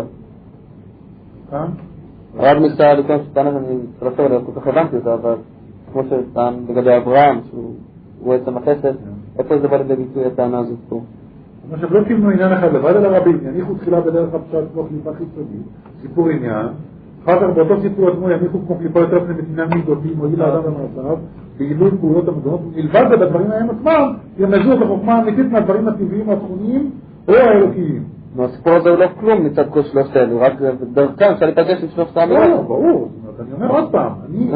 כאן? הרב מסתר לקרוא שטען אני מתרפר עליו, כל כך הבנתי אותה, אבל כמו שטען לגבי אברהם, שהוא עצם החסד, איפה זה בא לידי ביטוי הטענה הזאת פה? אני חושב לא קיבלו עניין אחד לבד אלא רבים, יניחו תחילה בדרך הפשט כמו קליפה חיצונית, סיפור עניין, אחר כך באותו סיפור עצמו יניחו כמו קליפה יותר פנימית מידותי, מועיל לאדם במעשיו, בעילוי פעולות המדונות, מלבד זה בדברים ההם עצמם, ירמזו את החוכמה האמיתית מהדברים הטבעיים התכוניים או האלוקיים. הסיפור הזה הוא לא כלום מצד כל שלושת האלו, רק דרכם אפשר להיפגש עם שלושת האמירות. לא, ברור, אני אומר עוד פעם, אני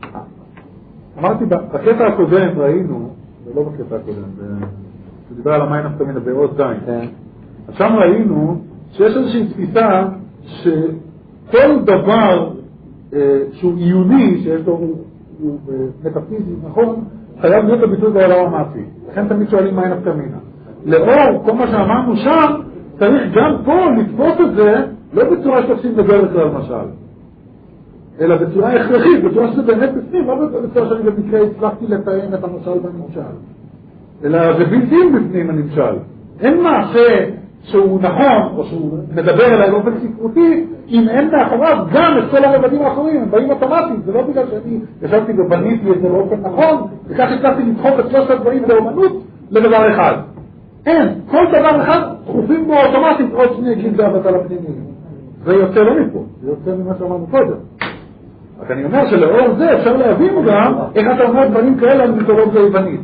אמרתי בקטע הקודם ראינו, ולא בקטע הקודם, הוא דיבר על המים נפתמינה בעוד זין. אז שם ראינו שיש איזושהי תפיסה שכל דבר שהוא עיוני, שיש לו, הוא מטאפיזי, נכון, חייב להיות הביטוי בעולם המעשי. לכן תמיד שואלים מים נפתמינה. לאור כל מה שאמרנו שם, צריך גם פה לתפוס את זה, לא בצורה שתופסים בדרך כלל משל, אלא בצורה הכרחית, בצורה שזה באמת בפנים, לא בצורה שאני במקרה הצלחתי לתאם את המשל בנמשל. אלא זה בלתי בפנים הנמשל. אין מעשה שהוא נכון, או שהוא מדבר אליי באופן ספרותי, אם אין מאחוריו גם את כל הרבדים האחרים, הם באים אוטומטית, זה לא בגלל שאני ישבתי ובניתי את זה באופן נכון, וכך הצלחתי לדחוק את שלושת הדברים באומנות לדבר אחד. אין, כל דבר אחד דחופים בו אוטומטית עוד שני גילדי הבצל הפנימיים. זה יוצא לא מפה, זה יוצא ממה שאמרנו קודם. רק אני אומר שלאור זה אפשר להבין גם איך אתה אומר דברים כאלה על מיתולוגיה היוונית.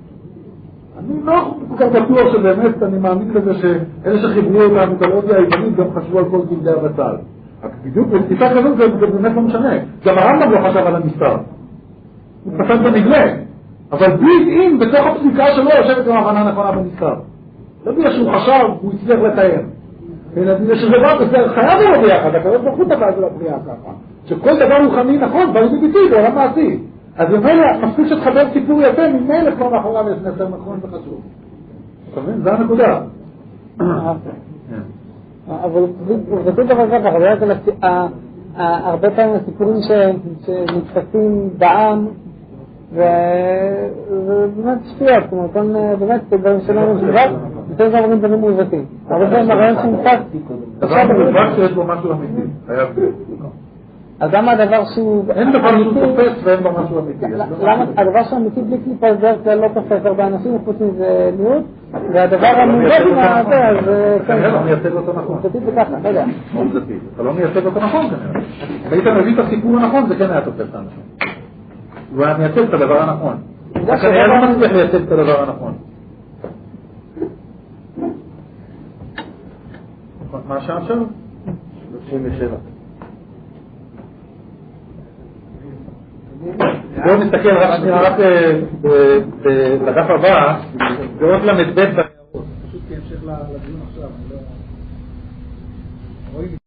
אני לא כל כך בטוח שבאמת אני מאמין בזה שאלה שחיברו את המיתולוגיה היוונית גם חשבו על כל גילדי הבצל. רק בדיוק בתפיסה כזאת זה באמת לא משנה. גם הרמב"ם לא חשב על המספר. הוא פסק בנגלה. אבל בלעין בתוך הפסיקה שלו יושבת עם הבנה נכונה במספר. לא בגלל שהוא חשב, הוא הצליח לתאר. אלא בגלל שזה בא בסדר, חייב לו ביחד, הקדוש ברוך הוא טבע את זה לבריאה ככה. שכל דבר רוחני נכון, בא לידי ביטוי בעולם מעשי. אז ממילא מספיק שתחבר סיפור יפה, ממילא כבר מאחוריו יש מסר נכון וחשוב. אתה מבין? זה הנקודה. אבל זה דבר ככה, הרבה פעמים הסיפורים שנתפסים בעם ובאמת שטויות, כלומר, באמת דברים שלנו משוגעת, יותר דברים דברים מעוותים. הרבה פעמים הרעיון שנתפס. דבר מעוות שיש בו משהו אמיתי, חייב להיות. אז למה הדבר שהוא אין דבר שהוא תופס ואין בו משהו אמיתי. למה הדבר שהוא אמיתי בלי קליפה זה כלל לא תופס הרבה אנשים, חוץ מזה מיעוט, והדבר המעוות עם הזה, אז כנראה לא מייצג אותו נכון. עובדתית זה ככה, לא יודע. עובדתית, אתה לא מייצג אותו נכון כנראה. אם היית מביא את הסיפור הנכון זה כן היה תופס את האנשים. הוא היה מייצג את הדבר הנכון. כנראה לא מצליח לייצג את הדבר הנכון. מה השעה עכשיו? שלושים ושבע. בואו נסתכל רק שנייה רק בדף הבא, באות למדבט בניירות. פשוט כהמשך לדיון עכשיו.